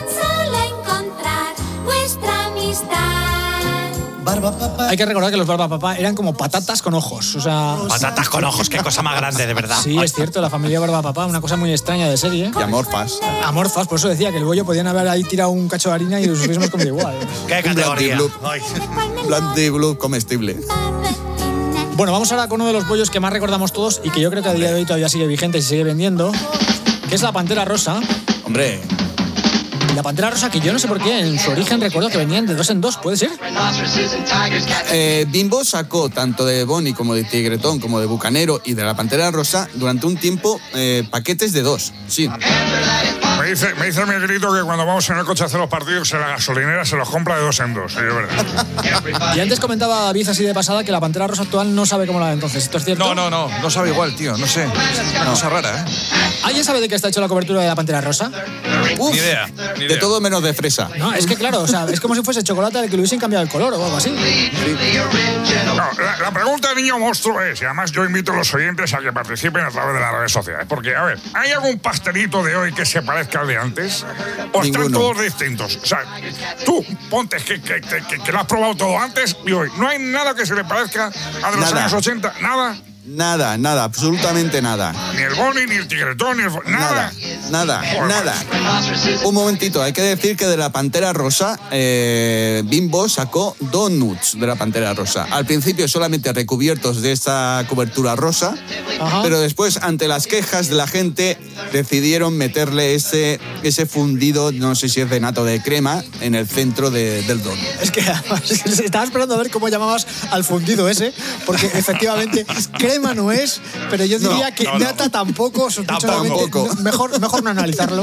Barba Papá. Hay que recordar que los Barba Papá eran como patatas con ojos, o sea... Patatas con ojos, qué cosa más grande, de verdad. Sí, es cierto, la familia Barba Papá, una cosa muy extraña de serie. Y amorfas. Amorfas, por eso decía que el bollo podían haber ahí tirado un cacho de harina y los hubiésemos comido igual. ¿Qué categoría? Blandy Blue comestible. Bueno, vamos ahora con uno de los bollos que más recordamos todos y que yo creo que a día de hoy todavía sigue vigente y se sigue vendiendo, que es la Pantera Rosa. Hombre... La Pantera Rosa, que yo no sé por qué, en su origen recuerdo que venían de dos en dos, ¿puede ser? Eh, Bimbo sacó tanto de Bonnie como de Tigretón como de Bucanero y de la Pantera Rosa durante un tiempo eh, paquetes de dos, sí. Me dice, me dice mi grito que cuando vamos en el coche a hacer los partidos en la gasolinera se los compra de dos en dos, ¿sí? Es verdad. Y antes comentaba David así de pasada que la Pantera Rosa actual no sabe cómo la de entonces, ¿esto es cierto? No, no, no, no sabe igual, tío, no sé. Es una No. cosa rara, ¿eh? ¿Alguien sabe de qué está hecho la cobertura de la Pantera Rosa? Uf, Ni idea, ni de idea. todo menos de fresa. No, es que claro, o sea, es como si fuese chocolate al que le hubiesen cambiado el color o algo así. No, la, la pregunta, niño monstruo, es, y además yo invito a los oyentes a que participen a través de las redes sociales, porque, a ver, ¿hay algún pastelito de hoy que se parezca al de antes? ¿O están Ninguno. todos distintos? O sea, tú, Pontes, que, que, que, que- que lo has probado todo antes y hoy, ¿no hay nada que se le parezca a de los Nada. años ochenta? ¿Nada? Nada, nada, absolutamente nada. Ni el Bonnie, ni el Tigretón, ni el... Nada. Nada, Joder, nada. Un momentito, hay que decir que de la Pantera Rosa, eh, Bimbo sacó donuts de la Pantera Rosa. Al principio solamente recubiertos de esta cobertura rosa, Ajá. pero después, ante las quejas de la gente, decidieron meterle ese, ese fundido, no sé si es de nato de crema, en el centro de- del donut. Es que además, es que estaba esperando a ver cómo llamabas al fundido ese, porque efectivamente crema no es, pero yo diría No, que no, no. nata tampoco, sospechosamente. Tampoco. No, Mejor, mejor no analizarlo.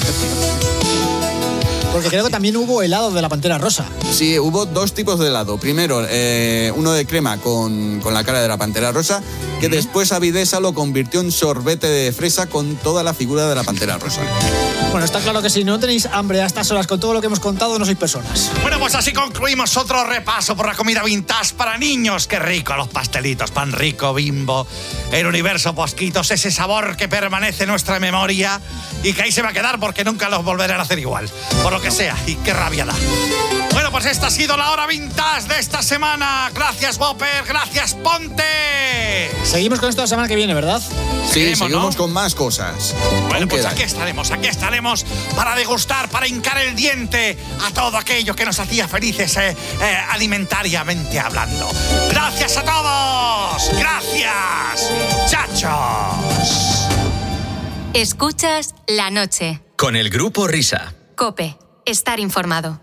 Porque creo que también hubo helado de la Pantera Rosa. Sí, hubo dos tipos de helado. Primero, eh, uno de crema con, con la cara de la Pantera Rosa, que después Avidesa lo convirtió en sorbete de fresa con toda la figura de la Pantera Rosa. Bueno, está claro que si no tenéis hambre a estas horas con todo lo que hemos contado, no sois personas. Bueno, pues así concluimos otro repaso por la comida vintage para niños. Qué rico los pastelitos, Pan Rico, Bimbo, el universo Posquitos, ese sabor que permanece en nuestra memoria y que ahí se va a quedar porque nunca los volverán a hacer igual. Por lo que sea, y qué rabia da. Bueno, pues esta ha sido la hora vintage de esta semana. Gracias, Whopper, gracias, Ponte. Seguimos con esto la semana que viene, ¿verdad? Sí, Seguimos, seguimos ¿no? con más cosas. Bueno, Aún pues queda. aquí estaremos, aquí estaremos para degustar, para hincar el diente a todo aquello que nos hacía felices eh, eh, alimentariamente hablando. Gracias a todos, gracias, muchachos. Escuchas La Noche. Con el Grupo Risa. COPE. Estar informado.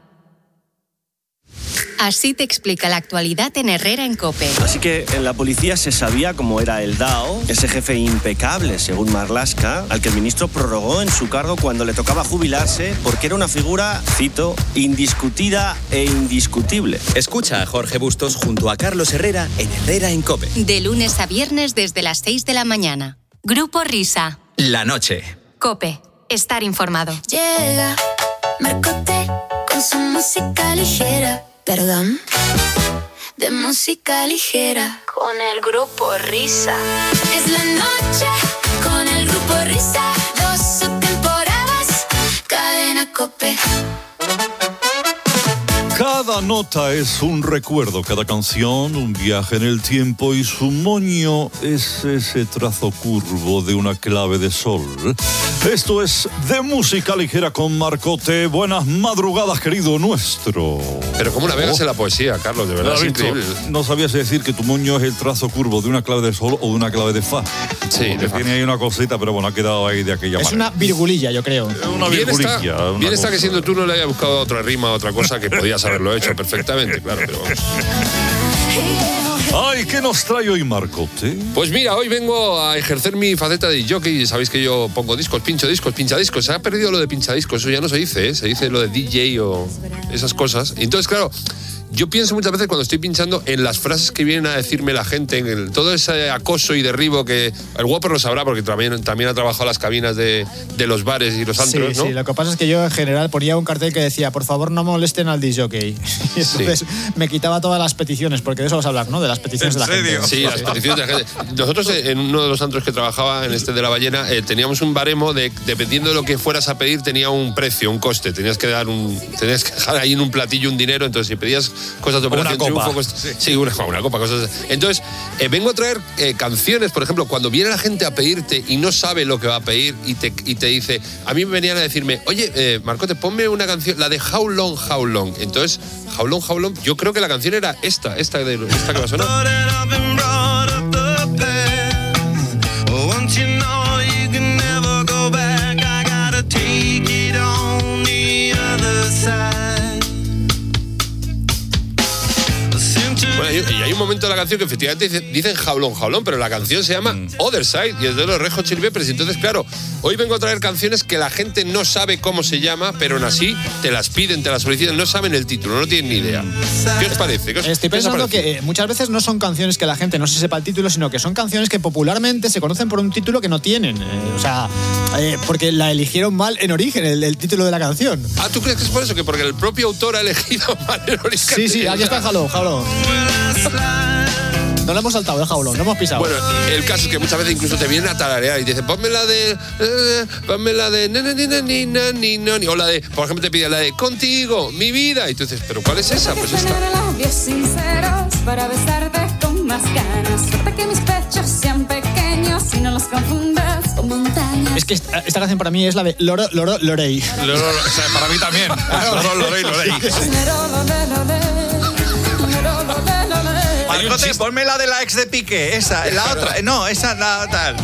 Así te explica la actualidad en Herrera en COPE. Así que en la policía se sabía cómo era el D A O, ese jefe impecable, según Marlaska, al que el ministro prorrogó en su cargo cuando le tocaba jubilarse, porque era una figura, cito, indiscutida e indiscutible. Escucha a Jorge Bustos junto a Carlos Herrera en Herrera en COPE. De lunes a viernes desde las seis de la mañana. Grupo Risa. La noche. COPE. Estar informado. Llega Marcote con su música ligera. Perdón. De música ligera. Con el Grupo Risa. Es la noche con el Grupo Risa. doce temporadas. Cadena COPE. Cada Cada nota es un recuerdo, cada canción un viaje en el tiempo y su moño es ese trazo curvo de una clave de sol. Esto es De Música Ligera con Marcote. Buenas madrugadas, querido nuestro. Pero cómo navegas oh. en la poesía, Carlos, de verdad es increíble. No sabías decir que tu moño es el trazo curvo de una clave de sol o de una clave de fa. Sí, de fa. Tiene ahí una cosita, pero bueno, ha quedado ahí de aquella es manera. Es una virgulilla, yo creo. Una bien virgulilla. Está, una bien está cosa. que siendo tú no le haya buscado otra rima, otra cosa que podías haberlo hecho perfectamente, claro, pero vamos. Ay, ¿qué nos trae hoy Marcote? Pues mira, hoy vengo a ejercer mi faceta de jockey. Sabéis que yo pongo discos, pincho discos, pincha discos. Se ha perdido lo de pincha discos, eso ya no se dice, ¿eh? Se dice lo de D J o esas cosas. Entonces, claro, yo pienso muchas veces cuando estoy pinchando en las frases que vienen a decirme la gente, en el, todo ese acoso y derribo que el Whopper lo sabrá porque también, también ha trabajado las cabinas de, de los bares y los antros, sí, ¿no? Sí, lo que pasa es que yo en general ponía un cartel que decía, por favor no molesten al disc jockey. Y entonces sí. me quitaba todas las peticiones, porque de eso vas a hablar, ¿no? De las peticiones de la serio? gente. Sí, las peticiones de la gente. Nosotros en uno de los antros que trabajaba, en este de La Ballena, eh, teníamos un baremo de, dependiendo de lo que fueras a pedir, tenía un precio, un coste. Tenías que dar un, tenías que dejar ahí en un platillo un dinero, entonces si pedías cosas de operación triunfo, pues, sí, sí una, una copa, cosas así. Entonces, eh, vengo a traer eh, canciones, por ejemplo, cuando viene la gente a pedirte y no sabe lo que va a pedir y te, y te dice, a mí me venían a decirme, oye, eh, Marcote, ponme una canción, la de How Long, How Long. Entonces, How Long, How Long, yo creo que la canción era esta, esta, de, esta que va a sonar. Bueno, y hay un momento de la canción que efectivamente dicen jaulón, jaulón, pero la canción se llama mm. Other Side y es de los Red Hot Chili Peppers. Entonces, claro, hoy vengo a traer canciones que la gente no sabe cómo se llama, pero aún así te las piden, te las solicitan, no saben el título, no tienen ni idea. ¿Qué os parece? ¿Qué os, Estoy pensando ¿qué os que eh, muchas veces no son canciones que la gente no se sepa el título, sino que son canciones que popularmente se conocen por un título que no tienen. Eh, o sea, eh, porque la eligieron mal en origen, el, el título de la canción. Ah, ¿tú crees que es por eso? Que porque el propio autor ha elegido mal en origen. Sí, sí, aquí está Jaulón, Jaulón. No lo hemos saltado, el jaulón, no hemos pisado. Bueno, el caso es que muchas veces incluso te vienen a tararear y te dicen, ponme la de... Eh, ponme la de... Na, na, na, ni, na, ni, na, ni, o la de... Por ejemplo, te piden la de Contigo, mi vida. Y tú dices, ¿pero cuál es esa? Pues esta. Labios sinceros para besarte con más ganas. Suerte que mis pechos sean pequeños y no los confundas con montañas. Es que esta, esta canción para mí es la de Loro, Loro, Lorey. Loro, o sea, para mí también. Loro, Lorey, Lorey. Marcote, ponme la de la ex de Piqué, esa, la otra. No, esa, la tal.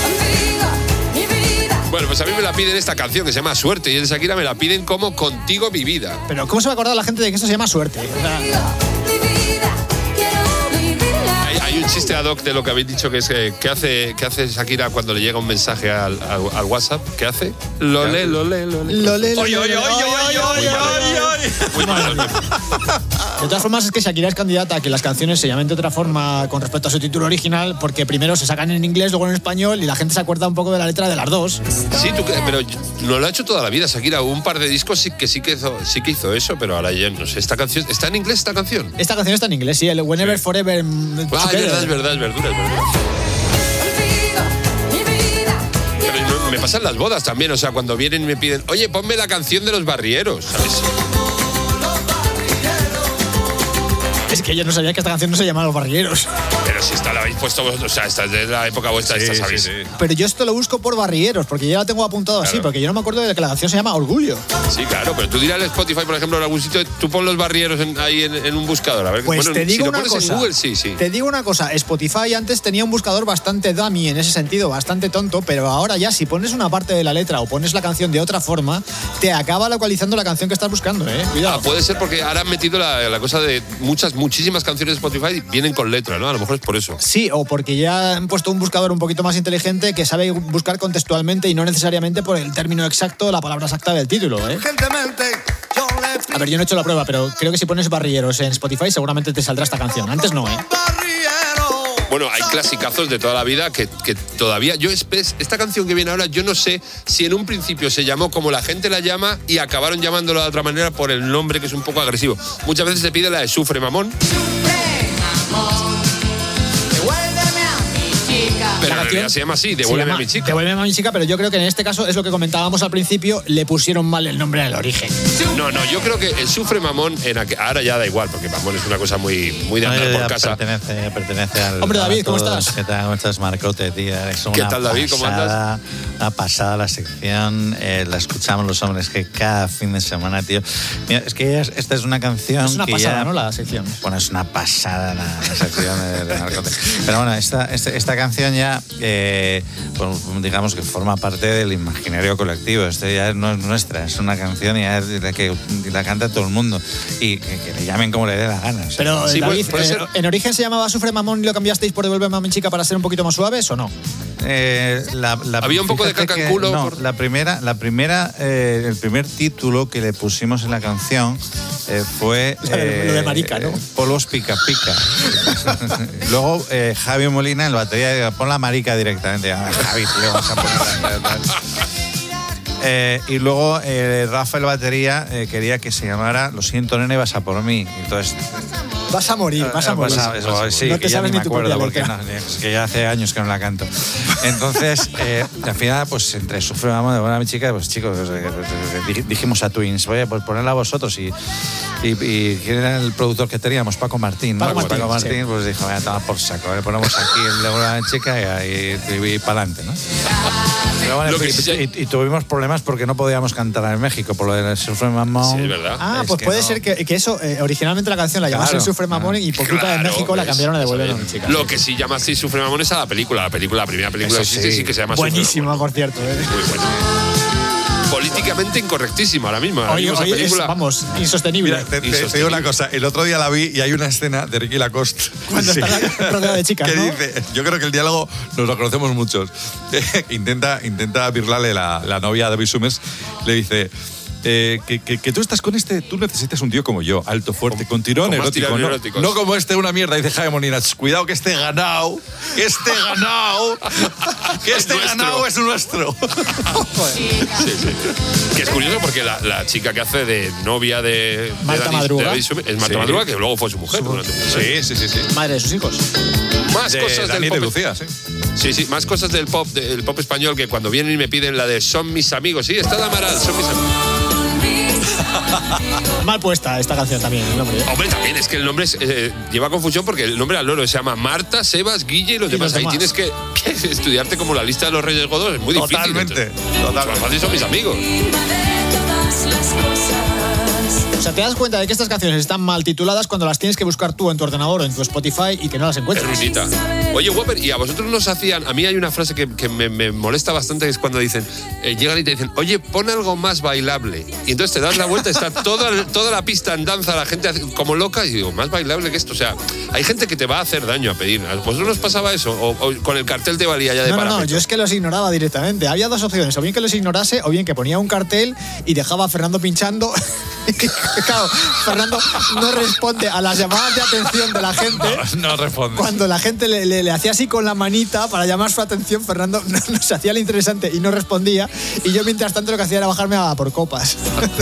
Bueno, pues a mí me la piden esta canción que se llama Suerte y en Shakira me la piden como Contigo mi vida. Pero ¿cómo se va a acordar la gente de que esto se llama Suerte? O sea, hay, hay un chiste ad hoc de lo que habéis dicho, que es que ¿qué hace, qué hace Shakira cuando le llega un mensaje al, al, al WhatsApp? ¿Qué hace? Lo lee, lo lee, lo lee. Lo lee, Oye, oye, oye, oye, oye, oye. Muy mal. De todas formas, es que Shakira es candidata a que las canciones se llamen de otra forma con respecto a su título original, porque primero se sacan en inglés, luego en español, y la gente se acuerda un poco de la letra de las dos. Sí, tú, pero no lo ha hecho toda la vida Shakira. Hubo un par de discos sí que sí que hizo, sí que hizo eso, pero ahora ya no sé. Esta canción, ¿está en inglés esta canción? Esta canción está en inglés, sí, el Whenever, sí. Forever. Ah, es verdad, es verdad, es verdad, es verdad. Pero no, me pasan las bodas también, o sea, cuando vienen y me piden, oye, ponme la canción de los barrieros, ¿sabes? Es que yo no sabía que esta canción no se llamaba Los Barrieros. Pero si esta la habéis puesto vosotros, o sea, esta es de la época vuestra, sí, esta sabéis. Sí, sí. Pero yo esto lo busco por Barrieros, porque ya la tengo apuntado claro. así, porque yo no me acuerdo de que la canción se llama Orgullo. Sí, claro, pero tú dirás en Spotify, por ejemplo, en algún sitio, tú pon Los Barrieros en, ahí en, en un buscador. A ver, pues bueno, te digo si una lo pones cosa, en Google, sí, sí. Te digo una cosa, Spotify antes tenía un buscador bastante dummy en ese sentido, bastante tonto, pero ahora ya si pones una parte de la letra o pones la canción de otra forma, te acaba localizando la canción que estás buscando, eh. Cuidado. Ah, puede ser porque ahora han metido la, la cosa de muchas, muchísimas canciones de Spotify vienen con letra, ¿no? A lo mejor es por eso. Sí, o porque ya han puesto un buscador un poquito más inteligente que sabe buscar contextualmente y no necesariamente por el término exacto, la palabra exacta del título, ¿eh? A ver, yo no he hecho la prueba, pero creo que si pones Barrieros en Spotify seguramente te saldrá esta canción. Antes no, ¿eh? Bueno, hay clasicazos de toda la vida que, que todavía... Yo esta canción que viene ahora, yo no sé si en un principio se llamó como la gente la llama y acabaron llamándolo de otra manera por el nombre que es un poco agresivo. Muchas veces se pide la de Sufre Mamón. Sufre Mamón, devuélveme a mi chica. Pero en realidad se llama así, Devuélveme a mi chica. Devuélveme a mi chica, pero yo creo que en este caso es lo que comentábamos al principio, le pusieron mal el nombre en el origen. No, no, yo creo que el Sufre Mamón, en aqu... ahora ya da igual, porque Mamón es una cosa muy, muy de andar no, por casa. Pertenece, pertenece al. Hombre, David, ¿cómo estás? ¿Qué tal? ¿Cómo estás, Marcote, tío? Es ¿Qué tal, David? ¿Cómo andas? Una pasada la sección, eh, la escuchamos los hombres que cada fin de semana, tío. Mira, es que esta es una canción. Es una que pasada, ya, ¿no? La sección. Bueno, es una pasada la, la sección de, de Marcote. Pero bueno, esta, esta, esta canción ya, eh, pues, digamos que forma parte del imaginario colectivo. Esto ya no es nuestra, es una canción y ya la que la canta todo el mundo. Y que, que le llamen como le dé la gana. O sea, pero, sí, David, puede, puede eh, ser... ¿en origen se llamaba Sufre Mamón y lo cambiasteis por Devuélveme a mi chica para ser un poquito más suaves o no? Eh, la, la, Había un poco de caca en culo. No, por... la primera, la primera, eh, el primer título que le pusimos en la canción eh, fue eh, lo de marica, ¿no? Eh, Polvos pica pica. Luego eh, Javi Molina en la batería, pon la marica directamente. Ah, Javi, tío, vas a poner la... Eh, y luego eh, Rafa el batería eh, quería que se llamara Lo siento, nene, vas a por mí. Entonces, vas a morir, vas a morir. Vas a, eso, sí, no te que ya sabes ni me acuerdo porque no, es que ya hace años que no la canto. Entonces, eh, al final, pues entre Sufre Mamón de Buena mi chica, pues chicos, pues, dijimos a Twins, oye, pues ponedla a vosotros y, y, y ¿quién era el productor que teníamos? Paco Martín, ¿no? Paco Paco Martín, Martín, sí. Pues dijo, vaya, toma por saco, ¿eh? Ponemos aquí el de Buena mi chica y, y, y, y para adelante, ¿no? Pero bueno, y, sí, y, y tuvimos problemas porque no podíamos cantar en México por lo del Sufre Mamón. Sí, ¿verdad? Ah, pues puede no. ser que, que eso, eh, originalmente la canción la llamasen claro. Sufre Mamón y por culpa claro, de México la cambiaron a Devuélveme a mi chica. Lo que sí llama así Sufre Mamón es a la película. La película, la primera película eso sí, sí. sí que se llama Buenísima, Sufre Mamón. por cierto. ¿eh? Muy buena. Políticamente incorrectísima ahora mismo. Oye, oye, película... es, vamos, insostenible. Mira, te, te, te digo una cosa, el otro día la vi y hay una escena de Ricky Lacoste. Cuando sí. está rodeado de chicas, que ¿no? dice, yo creo que el diálogo nos lo conocemos muchos. intenta, intenta birlarle la, la novia a David Summers, le dice... Eh, que, que, que tú estás con este, tú necesitas un tío como yo, alto, fuerte, con tirón erótico, no, no como este, una mierda, dice Jaime Molina. Cuidado que este ganado, que este ganado, que este ganado es nuestro. Sí, sí. Que es curioso porque la, la chica que hace de novia de, Marta de Dani, Madruga de Summers, es Marta sí. Madruga, que luego fue su mujer. Su, sí, sí, sí, sí. Madre de sus hijos. Más de cosas Dani del de pop. Lucía, sí. Sí, sí, más cosas del pop, del pop español que cuando vienen y me piden la de Son mis amigos. Sí, está de Amaral, son mis amigos. Mal puesta esta canción también, el nombre. ¿eh? Hombre, también es que el nombre es, eh, lleva confusión porque el nombre al loro se llama Marta, Sebas, Guille y los, y demás. los demás. Ahí tienes que, que estudiarte como la lista de los Reyes Godos. Es muy totalmente, difícil. Totalmente. Totalmente. Fácil son mis amigos. O sea, te das cuenta de que estas canciones están mal tituladas cuando las tienes que buscar tú en tu ordenador o en tu Spotify y que no las encuentras. Ruinita. Oye, Whopper, y a vosotros nos hacían... A mí hay una frase que, que me, me molesta bastante, que es cuando dicen... Eh, llegan y te dicen, oye, pon algo más bailable. Y entonces te das la vuelta, está toda, toda la pista en danza, la gente hace, como loca, y digo, más bailable que esto. O sea, hay gente que te va a hacer daño a pedir. ¿A vosotros nos pasaba eso? ¿O, o con el cartel te valía ya de no, parapecho? No, no, yo es que los ignoraba directamente. Había dos opciones, o bien que los ignorase, o bien que ponía un cartel y dejaba a Fernando pinchando... Claro, Fernando no responde a las llamadas de atención de la gente. No, no responde. Cuando la gente le, le, le hacía así con la manita para llamar su atención, Fernando no, no se hacía lo interesante y no respondía. Y yo, mientras tanto, lo que hacía era bajarme a por copas.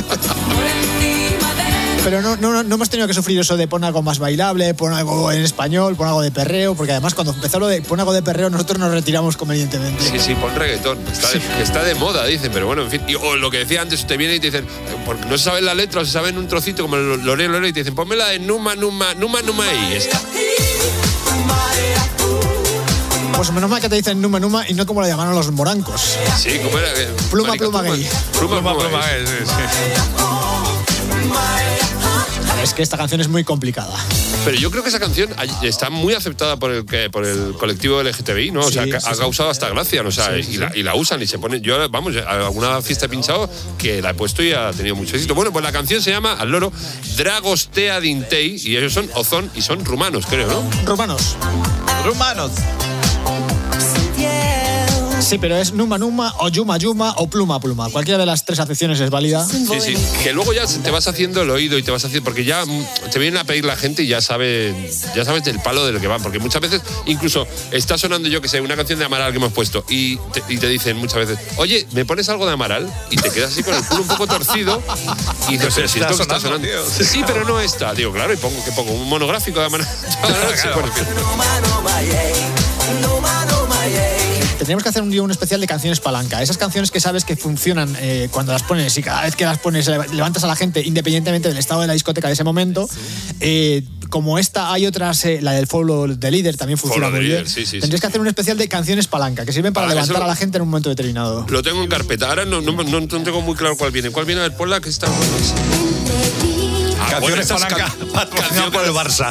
Pero no, no, no hemos tenido que sufrir eso de poner algo más bailable, poner algo en español, poner algo de perreo, porque además cuando empezó lo de poner algo de perreo nosotros nos retiramos convenientemente. Sí, sí, pon reggaetón. Está de, sí. está de moda, dicen, pero bueno, en fin. Y, o lo que decía antes, te vienen y te dicen, porque no se sabe la letra o se sabe en un trocito como el Loré Loré y te dicen, ponme la de Numa Numa, Numa Numa y esta. Pues menos mal que te dicen Numa Numa y no como lo llamaron los morancos. Sí, como era. Eh, pluma, pluma, gay. Pluma, pluma, pluma, gay. Sí, sí. Es que esta canción es muy complicada. Pero yo creo que esa canción está muy aceptada por el, por el colectivo L G T B I, ¿no? O sea, sí, ha sí, causado sí. hasta gracia, ¿no? O sea, sí, sí, y, la, y la usan y se ponen... Yo, vamos, a alguna fiesta he pinchado que la he puesto y ha tenido mucho éxito. Bueno, pues la canción se llama, al loro, Dragostea Dintei y ellos son ozón y son rumanos, creo, ¿no? Rumanos. Rumanos. Sí, pero es Numa Numa o Yuma Yuma o Pluma Pluma. Cualquiera de las tres acepciones es válida. Sí, sí. Que luego ya te vas haciendo el oído y te vas haciendo... Porque ya te vienen a pedir la gente y ya sabes, ya sabes del palo de lo que van. Porque muchas veces, incluso, está sonando, yo que sé, una canción de Amaral que hemos puesto y te, y te dicen muchas veces, oye, ¿me pones algo de Amaral? Y te quedas así con el culo un poco torcido y dices, pero si esto está sonando... Tío. Sí, pero no está. Digo, claro, y pongo, que pongo un monográfico de Amaral. Claro. tendríamos que hacer un día un especial de canciones palanca. Esas canciones que sabes que funcionan eh, cuando las pones y cada vez que las pones levantas a la gente independientemente del estado de la discoteca de ese momento. Eh, como esta, hay otras, eh, la del follow de líder también funciona muy bien. Sí, sí, Tendrías sí, que hacer un especial de canciones palanca que sirven para Ah, levantar eso- a la gente en un momento determinado. Lo tengo en carpeta. Ahora no, no, no, no tengo muy claro cuál viene. ¿Cuál viene? A ver, ponla que está. Ah, bueno, Canciones estas palanca can- patrocinado por el Barça.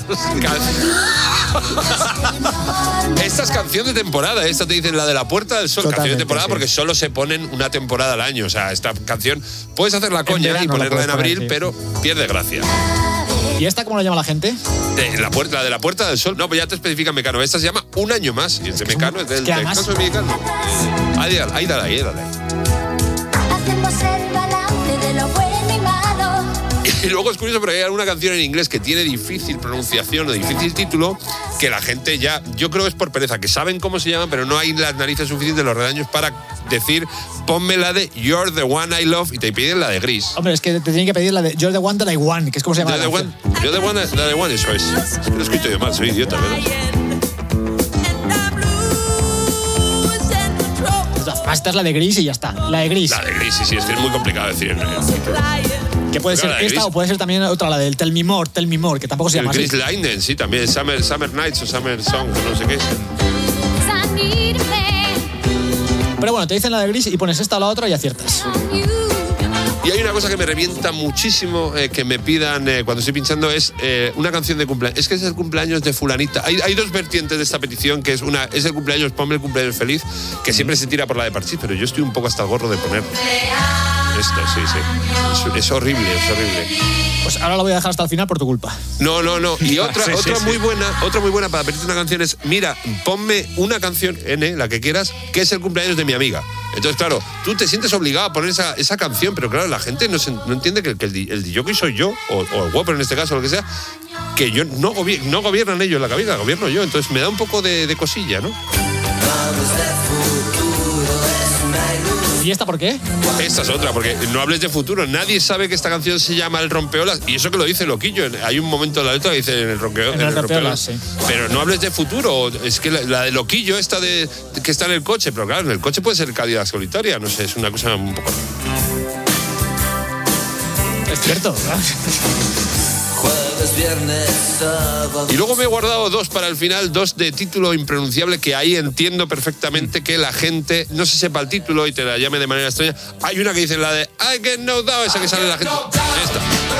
Esta es canción de temporada. Esta te dicen la de la Puerta del Sol. Canción de Totalmente, temporada sí. porque solo se ponen una temporada al año. O sea, esta canción puedes hacer la coña verano y la ponerla puedes en abril, poner, sí. pero pierde gracia. ¿Y esta cómo la llama la gente? De la, puerta, la de la Puerta del Sol. No, pues ya te especifica Mecano. Esta se llama Un Año Más. Y el de Mecano es del que además- caso de Mecano. Ahí, ahí, dale, ahí, dale. Hacemos el balance de lo bueno y malo. Y luego es curioso porque hay alguna canción en inglés que tiene difícil pronunciación o difícil título que la gente ya, yo creo que es por pereza, que saben cómo se llama, pero no hay las narices suficientes, los redaños para decir, ponme la de You're the One I Love y te piden la de Gris. Hombre, es que te tienen que pedir la de You're the One that I want, que es como se llama You're la the canción. one, you're the one, la de One, eso es. Es que lo he escrito yo mal, soy idiota, ¿verdad? Esta es la de Gris y ya está. La de Gris. La de Gris, sí, sí, es que es muy complicado decir. en realidad. Que puede ser Claro, la de esta Gris. o puede ser también otra, la del Tell Me More, Tell Me More, que tampoco se El llama así. Gris Lightning, sí, también. Summer, Summer Nights o Summer Song, no sé qué. Pero bueno, te dicen la de Gris y pones esta o la otra y aciertas. Y hay una cosa que me revienta muchísimo eh, que me pidan eh, cuando estoy pinchando, es eh, una canción de cumpleaños. Es que es el cumpleaños de fulanita. Hay, hay dos vertientes de esta petición, que es una es el cumpleaños, ponme el cumpleaños feliz, que siempre se tira por la de Parchís, pero yo estoy un poco hasta el gorro de poner esto, sí, sí. Es, es horrible, es horrible. Pues ahora lo voy a dejar hasta el final por tu culpa. No, no, no. Y otra, Sí, sí, otra sí. muy buena, otra muy buena para pedirte una canción es, mira, ponme una canción, N, la que quieras, que es el cumpleaños de mi amiga. Entonces, claro, tú te sientes obligado a poner esa, esa canción, pero claro, la gente no, se, no entiende que, que el, di- el DJ soy yo, o, o el Whopper en este caso, o lo que sea, que yo no, gobi- no gobiernan ellos la cabeza, la gobierno yo. Entonces me da un poco de, de cosilla, ¿no? ¿Y esta por qué? Esta es otra, porque no hables de futuro. Nadie sabe que esta canción se llama El Rompeolas, y eso que lo dice Loquillo. Hay un momento en la letra que dice en el, rompeo, En el Rompeolas, sí. Pero no hables de futuro. Es que la, la de Loquillo, esta de que está en el coche, pero claro, en el coche puede ser calidad solitaria. No sé, es una cosa un poco. Es cierto. Y luego me he guardado dos para el final, dos de título impronunciable, que ahí entiendo perfectamente que la gente no se sepa el título y te la llame de manera extraña. Hay una que dice la de I get no doubt, esa que sale la gente. Esta.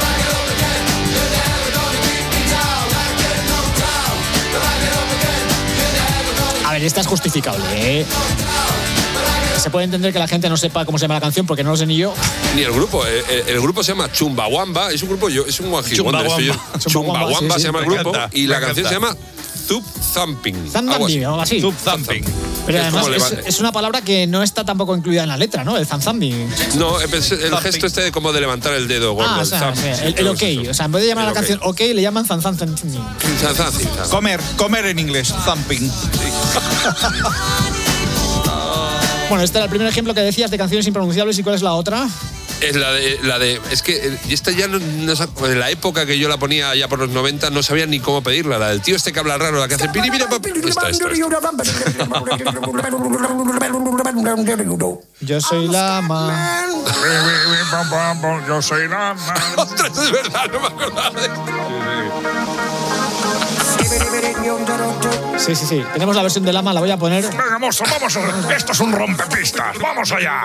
A ver, esta es justificable, ¿eh? Se puede entender que la gente no sepa cómo se llama la canción porque no lo sé ni yo. Ni el grupo, el, el- el grupo se llama Chumbawamba, es un grupo, yo, es un one hit wonder, estoy yo. Chumbawamba. Chumbawamba Sí, sí, se llama el me grupo encanta, y la me canción se encanta. llama Thump Thumping. Thumping, algo así. Thump Thumping. Pero Es además como es, leva- es una palabra que no está tampoco incluida en la letra, ¿no? El zanzambi. No, el, el gesto este de como de levantar el dedo gordo. Ah, o el sea, thump, o sea, sí, el, el creo ok. que es eso. O sea, en vez de llamar a El la ok. canción ok, le llaman zanzanzan. Comer, comer en inglés, thumping. Bueno, este era el primer ejemplo que decías de canciones impronunciables. ¿Y cuál es la otra? Es la de, la de. Es que eh, y esta ya no, no sa- en la época que yo la ponía ya por los noventa no sabía ni cómo pedirla. La del tío este que habla raro, la que hace piri, mira, papi. Esta, esta, esta. Yo soy la ma. Yo soy la man. Ostras, es verdad, no me acordaba de Sí, sí, sí. Tenemos la versión de Lama, la voy a poner. Venga, monstruo, vamos. a- Esto es un rompepistas. Vamos allá.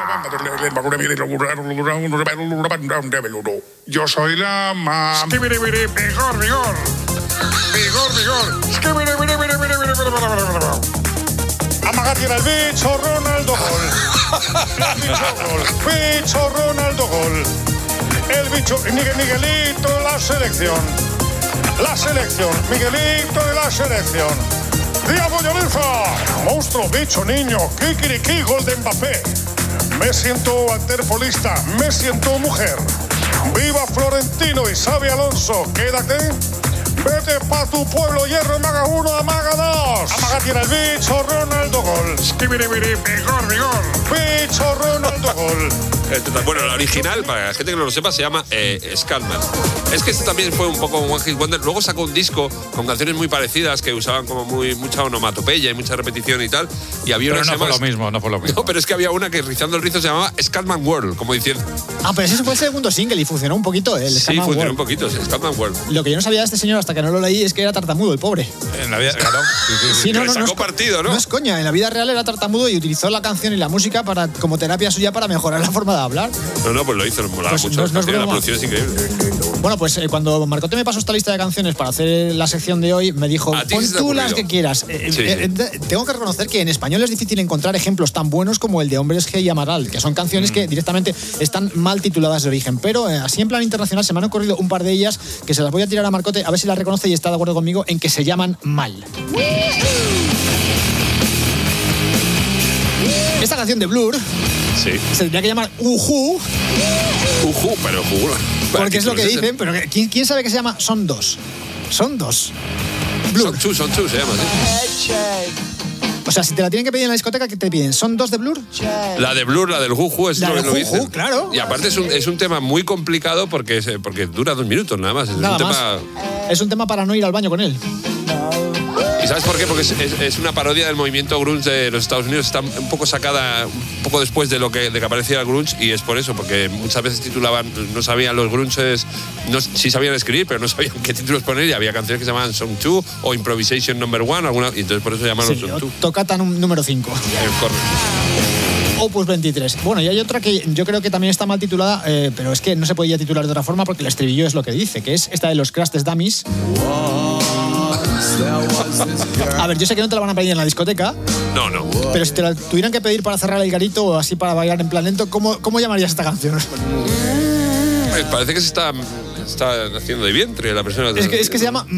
Yo soy la man. Skibiribiri, vigor, vigor. Vigor, vigor. Skibiribiri, vigor, vigor. Amagati era el bicho, Ronaldo gol. El bicho gol. Bicho, Ronaldo gol. El bicho, Miguel, Miguelito, la selección. La selección, Miguelito de la selección. Diego Lloreza, monstruo, bicho, niño, kikiriki, gol de Mbappé. Me siento waterpolista, me siento mujer. Viva Florentino y Xabi Alonso, quédate. Vete pa' tu pueblo, hierro, maga uno, amaga dos. Amaga tira el bicho, Ronaldo gol. Skibiribiri, vigor, vigor. Bicho, Ronaldo gol. Bueno, la original, para la gente que no lo sepa, se llama eh, Scatman. Es que este también fue un poco un One Hit Wonder. Luego sacó un disco con canciones muy parecidas que usaban como muy mucha onomatopeya y mucha repetición y tal. Y había pero una no fue llama... lo mismo, no fue lo mismo. No, pero es que había una que rizando el rizo se llamaba Scatman World, como diciendo. Ah, pero ese fue el segundo single y funcionó un poquito, el Sí, Scatman funcionó World. un poquito, Scatman World. Lo que yo no sabía de este señor hasta que no lo leí es que era tartamudo, el pobre. En la vida, claro. Sí, sí, sí. Sí, no, Le no, sacó no es, partido, ¿no? No es coña, en la vida real era tartamudo y utilizó la canción y la música para como terapia suya para mejorar la forma de hablar. No, no, pues lo hizo, molaba Pues mucho. no es- no es la broma. producción es increíble. Bueno, pues eh, cuando Marcote me pasó esta lista de canciones para hacer la sección de hoy, me dijo, ¿A ti pon qué se te ha tú las ocurrido? que quieras. Eh, Sí, eh, sí. eh, tengo que reconocer que en español es difícil encontrar ejemplos tan buenos como el de Hombres G y Amaral, que son canciones Mm. que directamente están mal tituladas de origen. Pero eh, así en plan internacional se me han ocurrido un par de ellas que se las voy a tirar a Marcote a ver si las reconoce y está de acuerdo conmigo en que se llaman mal. Esta canción de Blur Sí. se tendría que llamar Uhu, Ujú, pero ujú. porque es lo que título ese? dicen, pero que- ¿quién, quién sabe que se llama? Son dos. Son dos. Blur. Son two, son two, se llama así. O sea, si te la tienen que pedir en la discoteca, ¿qué te piden? ¿Son dos de Blur? La de Blur, la del Juju, es La lo que del lo Juju, dicen. claro. Y aparte es un, es un tema muy complicado porque, es- porque dura dos minutos nada más. Es Nada un más. tema... Es un tema para no ir al baño con él. ¿Y sabes por qué? Porque es, es- es una parodia del movimiento grunge de los Estados Unidos. Está un poco sacada un poco después de lo que, de que aparecía el grunge y es por eso, porque muchas veces titulaban, no sabían los grunges, no, sí sabían escribir, pero no sabían qué títulos poner y había canciones que se llamaban Song two o Improvisation Number one, alguna, y entonces por eso llamaron Sí, Song two. Tocata num- número cinco. Eh, correcto. Opus veintitrés. Bueno, y hay otra que yo creo que también está mal titulada, eh, pero es que no se podía titular de otra forma porque el estribillo es lo que dice, que es esta de los Crash Test Dummies. A ver, yo sé que no te la van a pedir en la discoteca, No, no. pero si te la tuvieran que pedir para cerrar el garito o así para bailar en plan lento, ¿cómo, cómo llamarías esta canción? Eh, Parece que se está, está haciendo de vientre la persona. Es que, es que se llama...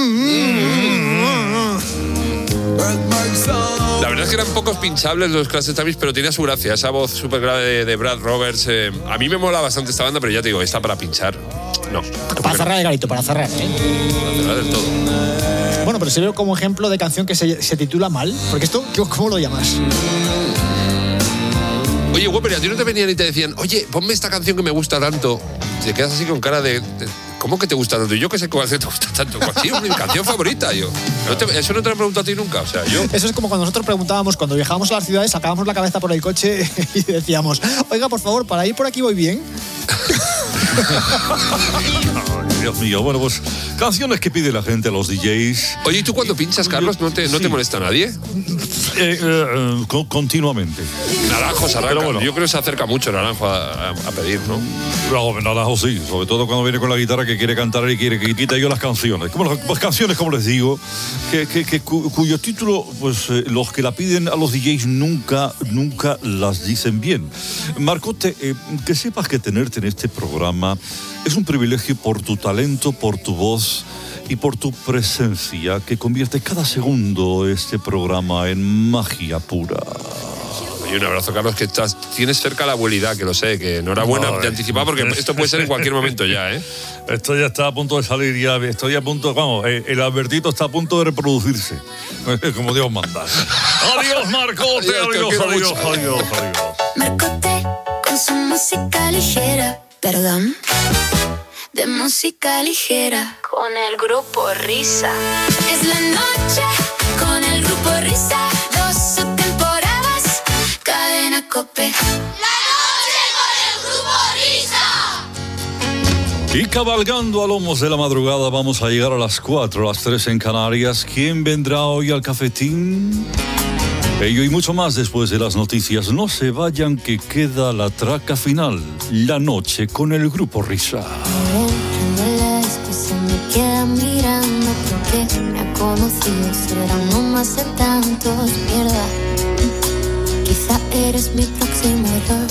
La verdad es que eran pocos pinchables los Crash Test Dummies, pero tenía su gracia. Esa voz súper grave de, de Brad Roberts. eh, a mí me mola bastante esta banda, pero ya te digo, esta para pinchar. No. Para cerrar el garito, para cerrar, ¿eh? Para cerrar del todo. Bueno, pero sirve como ejemplo de canción que se, se titula mal, porque esto, ¿cómo lo llamas? Oye, Whopper, ¿y a ti no te venían y te decían, oye, ponme esta canción que me gusta tanto? Te quedas así con cara de, de, ¿cómo que te gusta tanto? Y yo qué sé cuál te gusta tanto. Pues sí, mi canción favorita. Yo. No te- eso no te lo he preguntado a ti nunca. O sea, yo. Eso es como cuando nosotros preguntábamos, cuando viajábamos a las ciudades, sacábamos la cabeza por el coche y decíamos, oiga, por favor, para ir por aquí voy bien. Ay, Dios mío. Bueno, pues canciones que pide la gente a los D Js. Oye, ¿y tú cuando pinchas, Carlos, no te, no te Sí. molesta a nadie? Eh, eh, con- continuamente. Naranjo se arranca. Pero bueno. Yo creo que se acerca mucho Naranjo a, a- a pedir, ¿no? No, Naranjo sí, sobre todo cuando viene con la guitarra que quiere cantar y quiere que quita yo las canciones. Como las, las canciones, como les digo, que, que- que cu- cuyo título, pues eh, los que la piden a los D Js nunca, nunca las dicen bien. Marcote, eh, que sepas que tenerte en este programa es un privilegio por tu talento, por tu voz y por tu presencia que convierte cada segundo este programa en magia pura. Y un abrazo, Carlos, que estás, tienes cerca la abuelidad, que lo sé, que enhorabuena No, de eh. anticipar, porque esto puede ser en cualquier momento ya, ¿eh? Esto ya está a punto de salir, ya estoy a punto, vamos, eh, el Albertito está a punto de reproducirse, como Dios manda. Adiós, Marcote, Adiós, te adiós, quiero adiós, mucho. adiós, adiós. Marcote con su música ligera, perdón, de música ligera con el grupo Risa. Es la noche con el grupo Risa, dos temporadas, cadena Cope. La noche con el grupo Risa. Y cabalgando a lomos de la madrugada vamos a llegar a las cuatro, las tres en Canarias. ¿Quién vendrá hoy al cafetín? Ello y mucho más después de las noticias. No se vayan que queda la traca final, la noche con el grupo Risa. Después se me queda mirando porque me ha conocido, será no más de tantos, mierda. Quizá eres mi próximo error.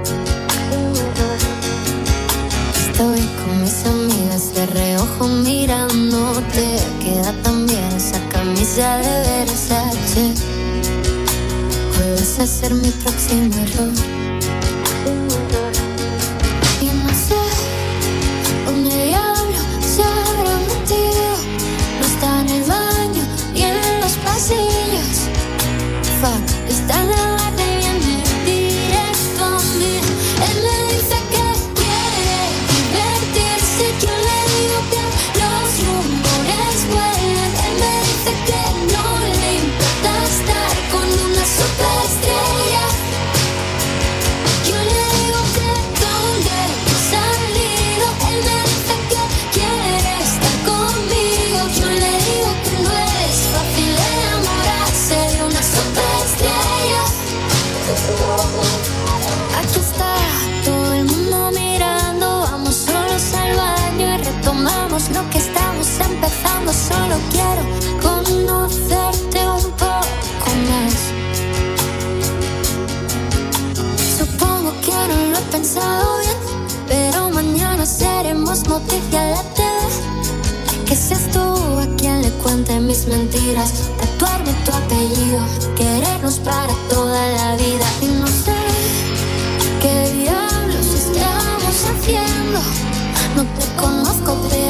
Estoy con mis amigas de reojo mirándote. Queda también esa camisa de Versace. Puedes ser mi próximo error. Y no sé dónde diablo se habrá metido. No está en el baño ni en los pasillos. Fuck, está en la bate y viene directo a mí. En el solo quiero conocerte un poco más. Supongo que no lo he pensado bien, pero mañana seremos noticia en la T V. Que seas tú a quien le cuente mis mentiras, tatuarme tu apellido, querernos para toda la vida. Y no sé qué diablos estamos haciendo, no te conozco, pero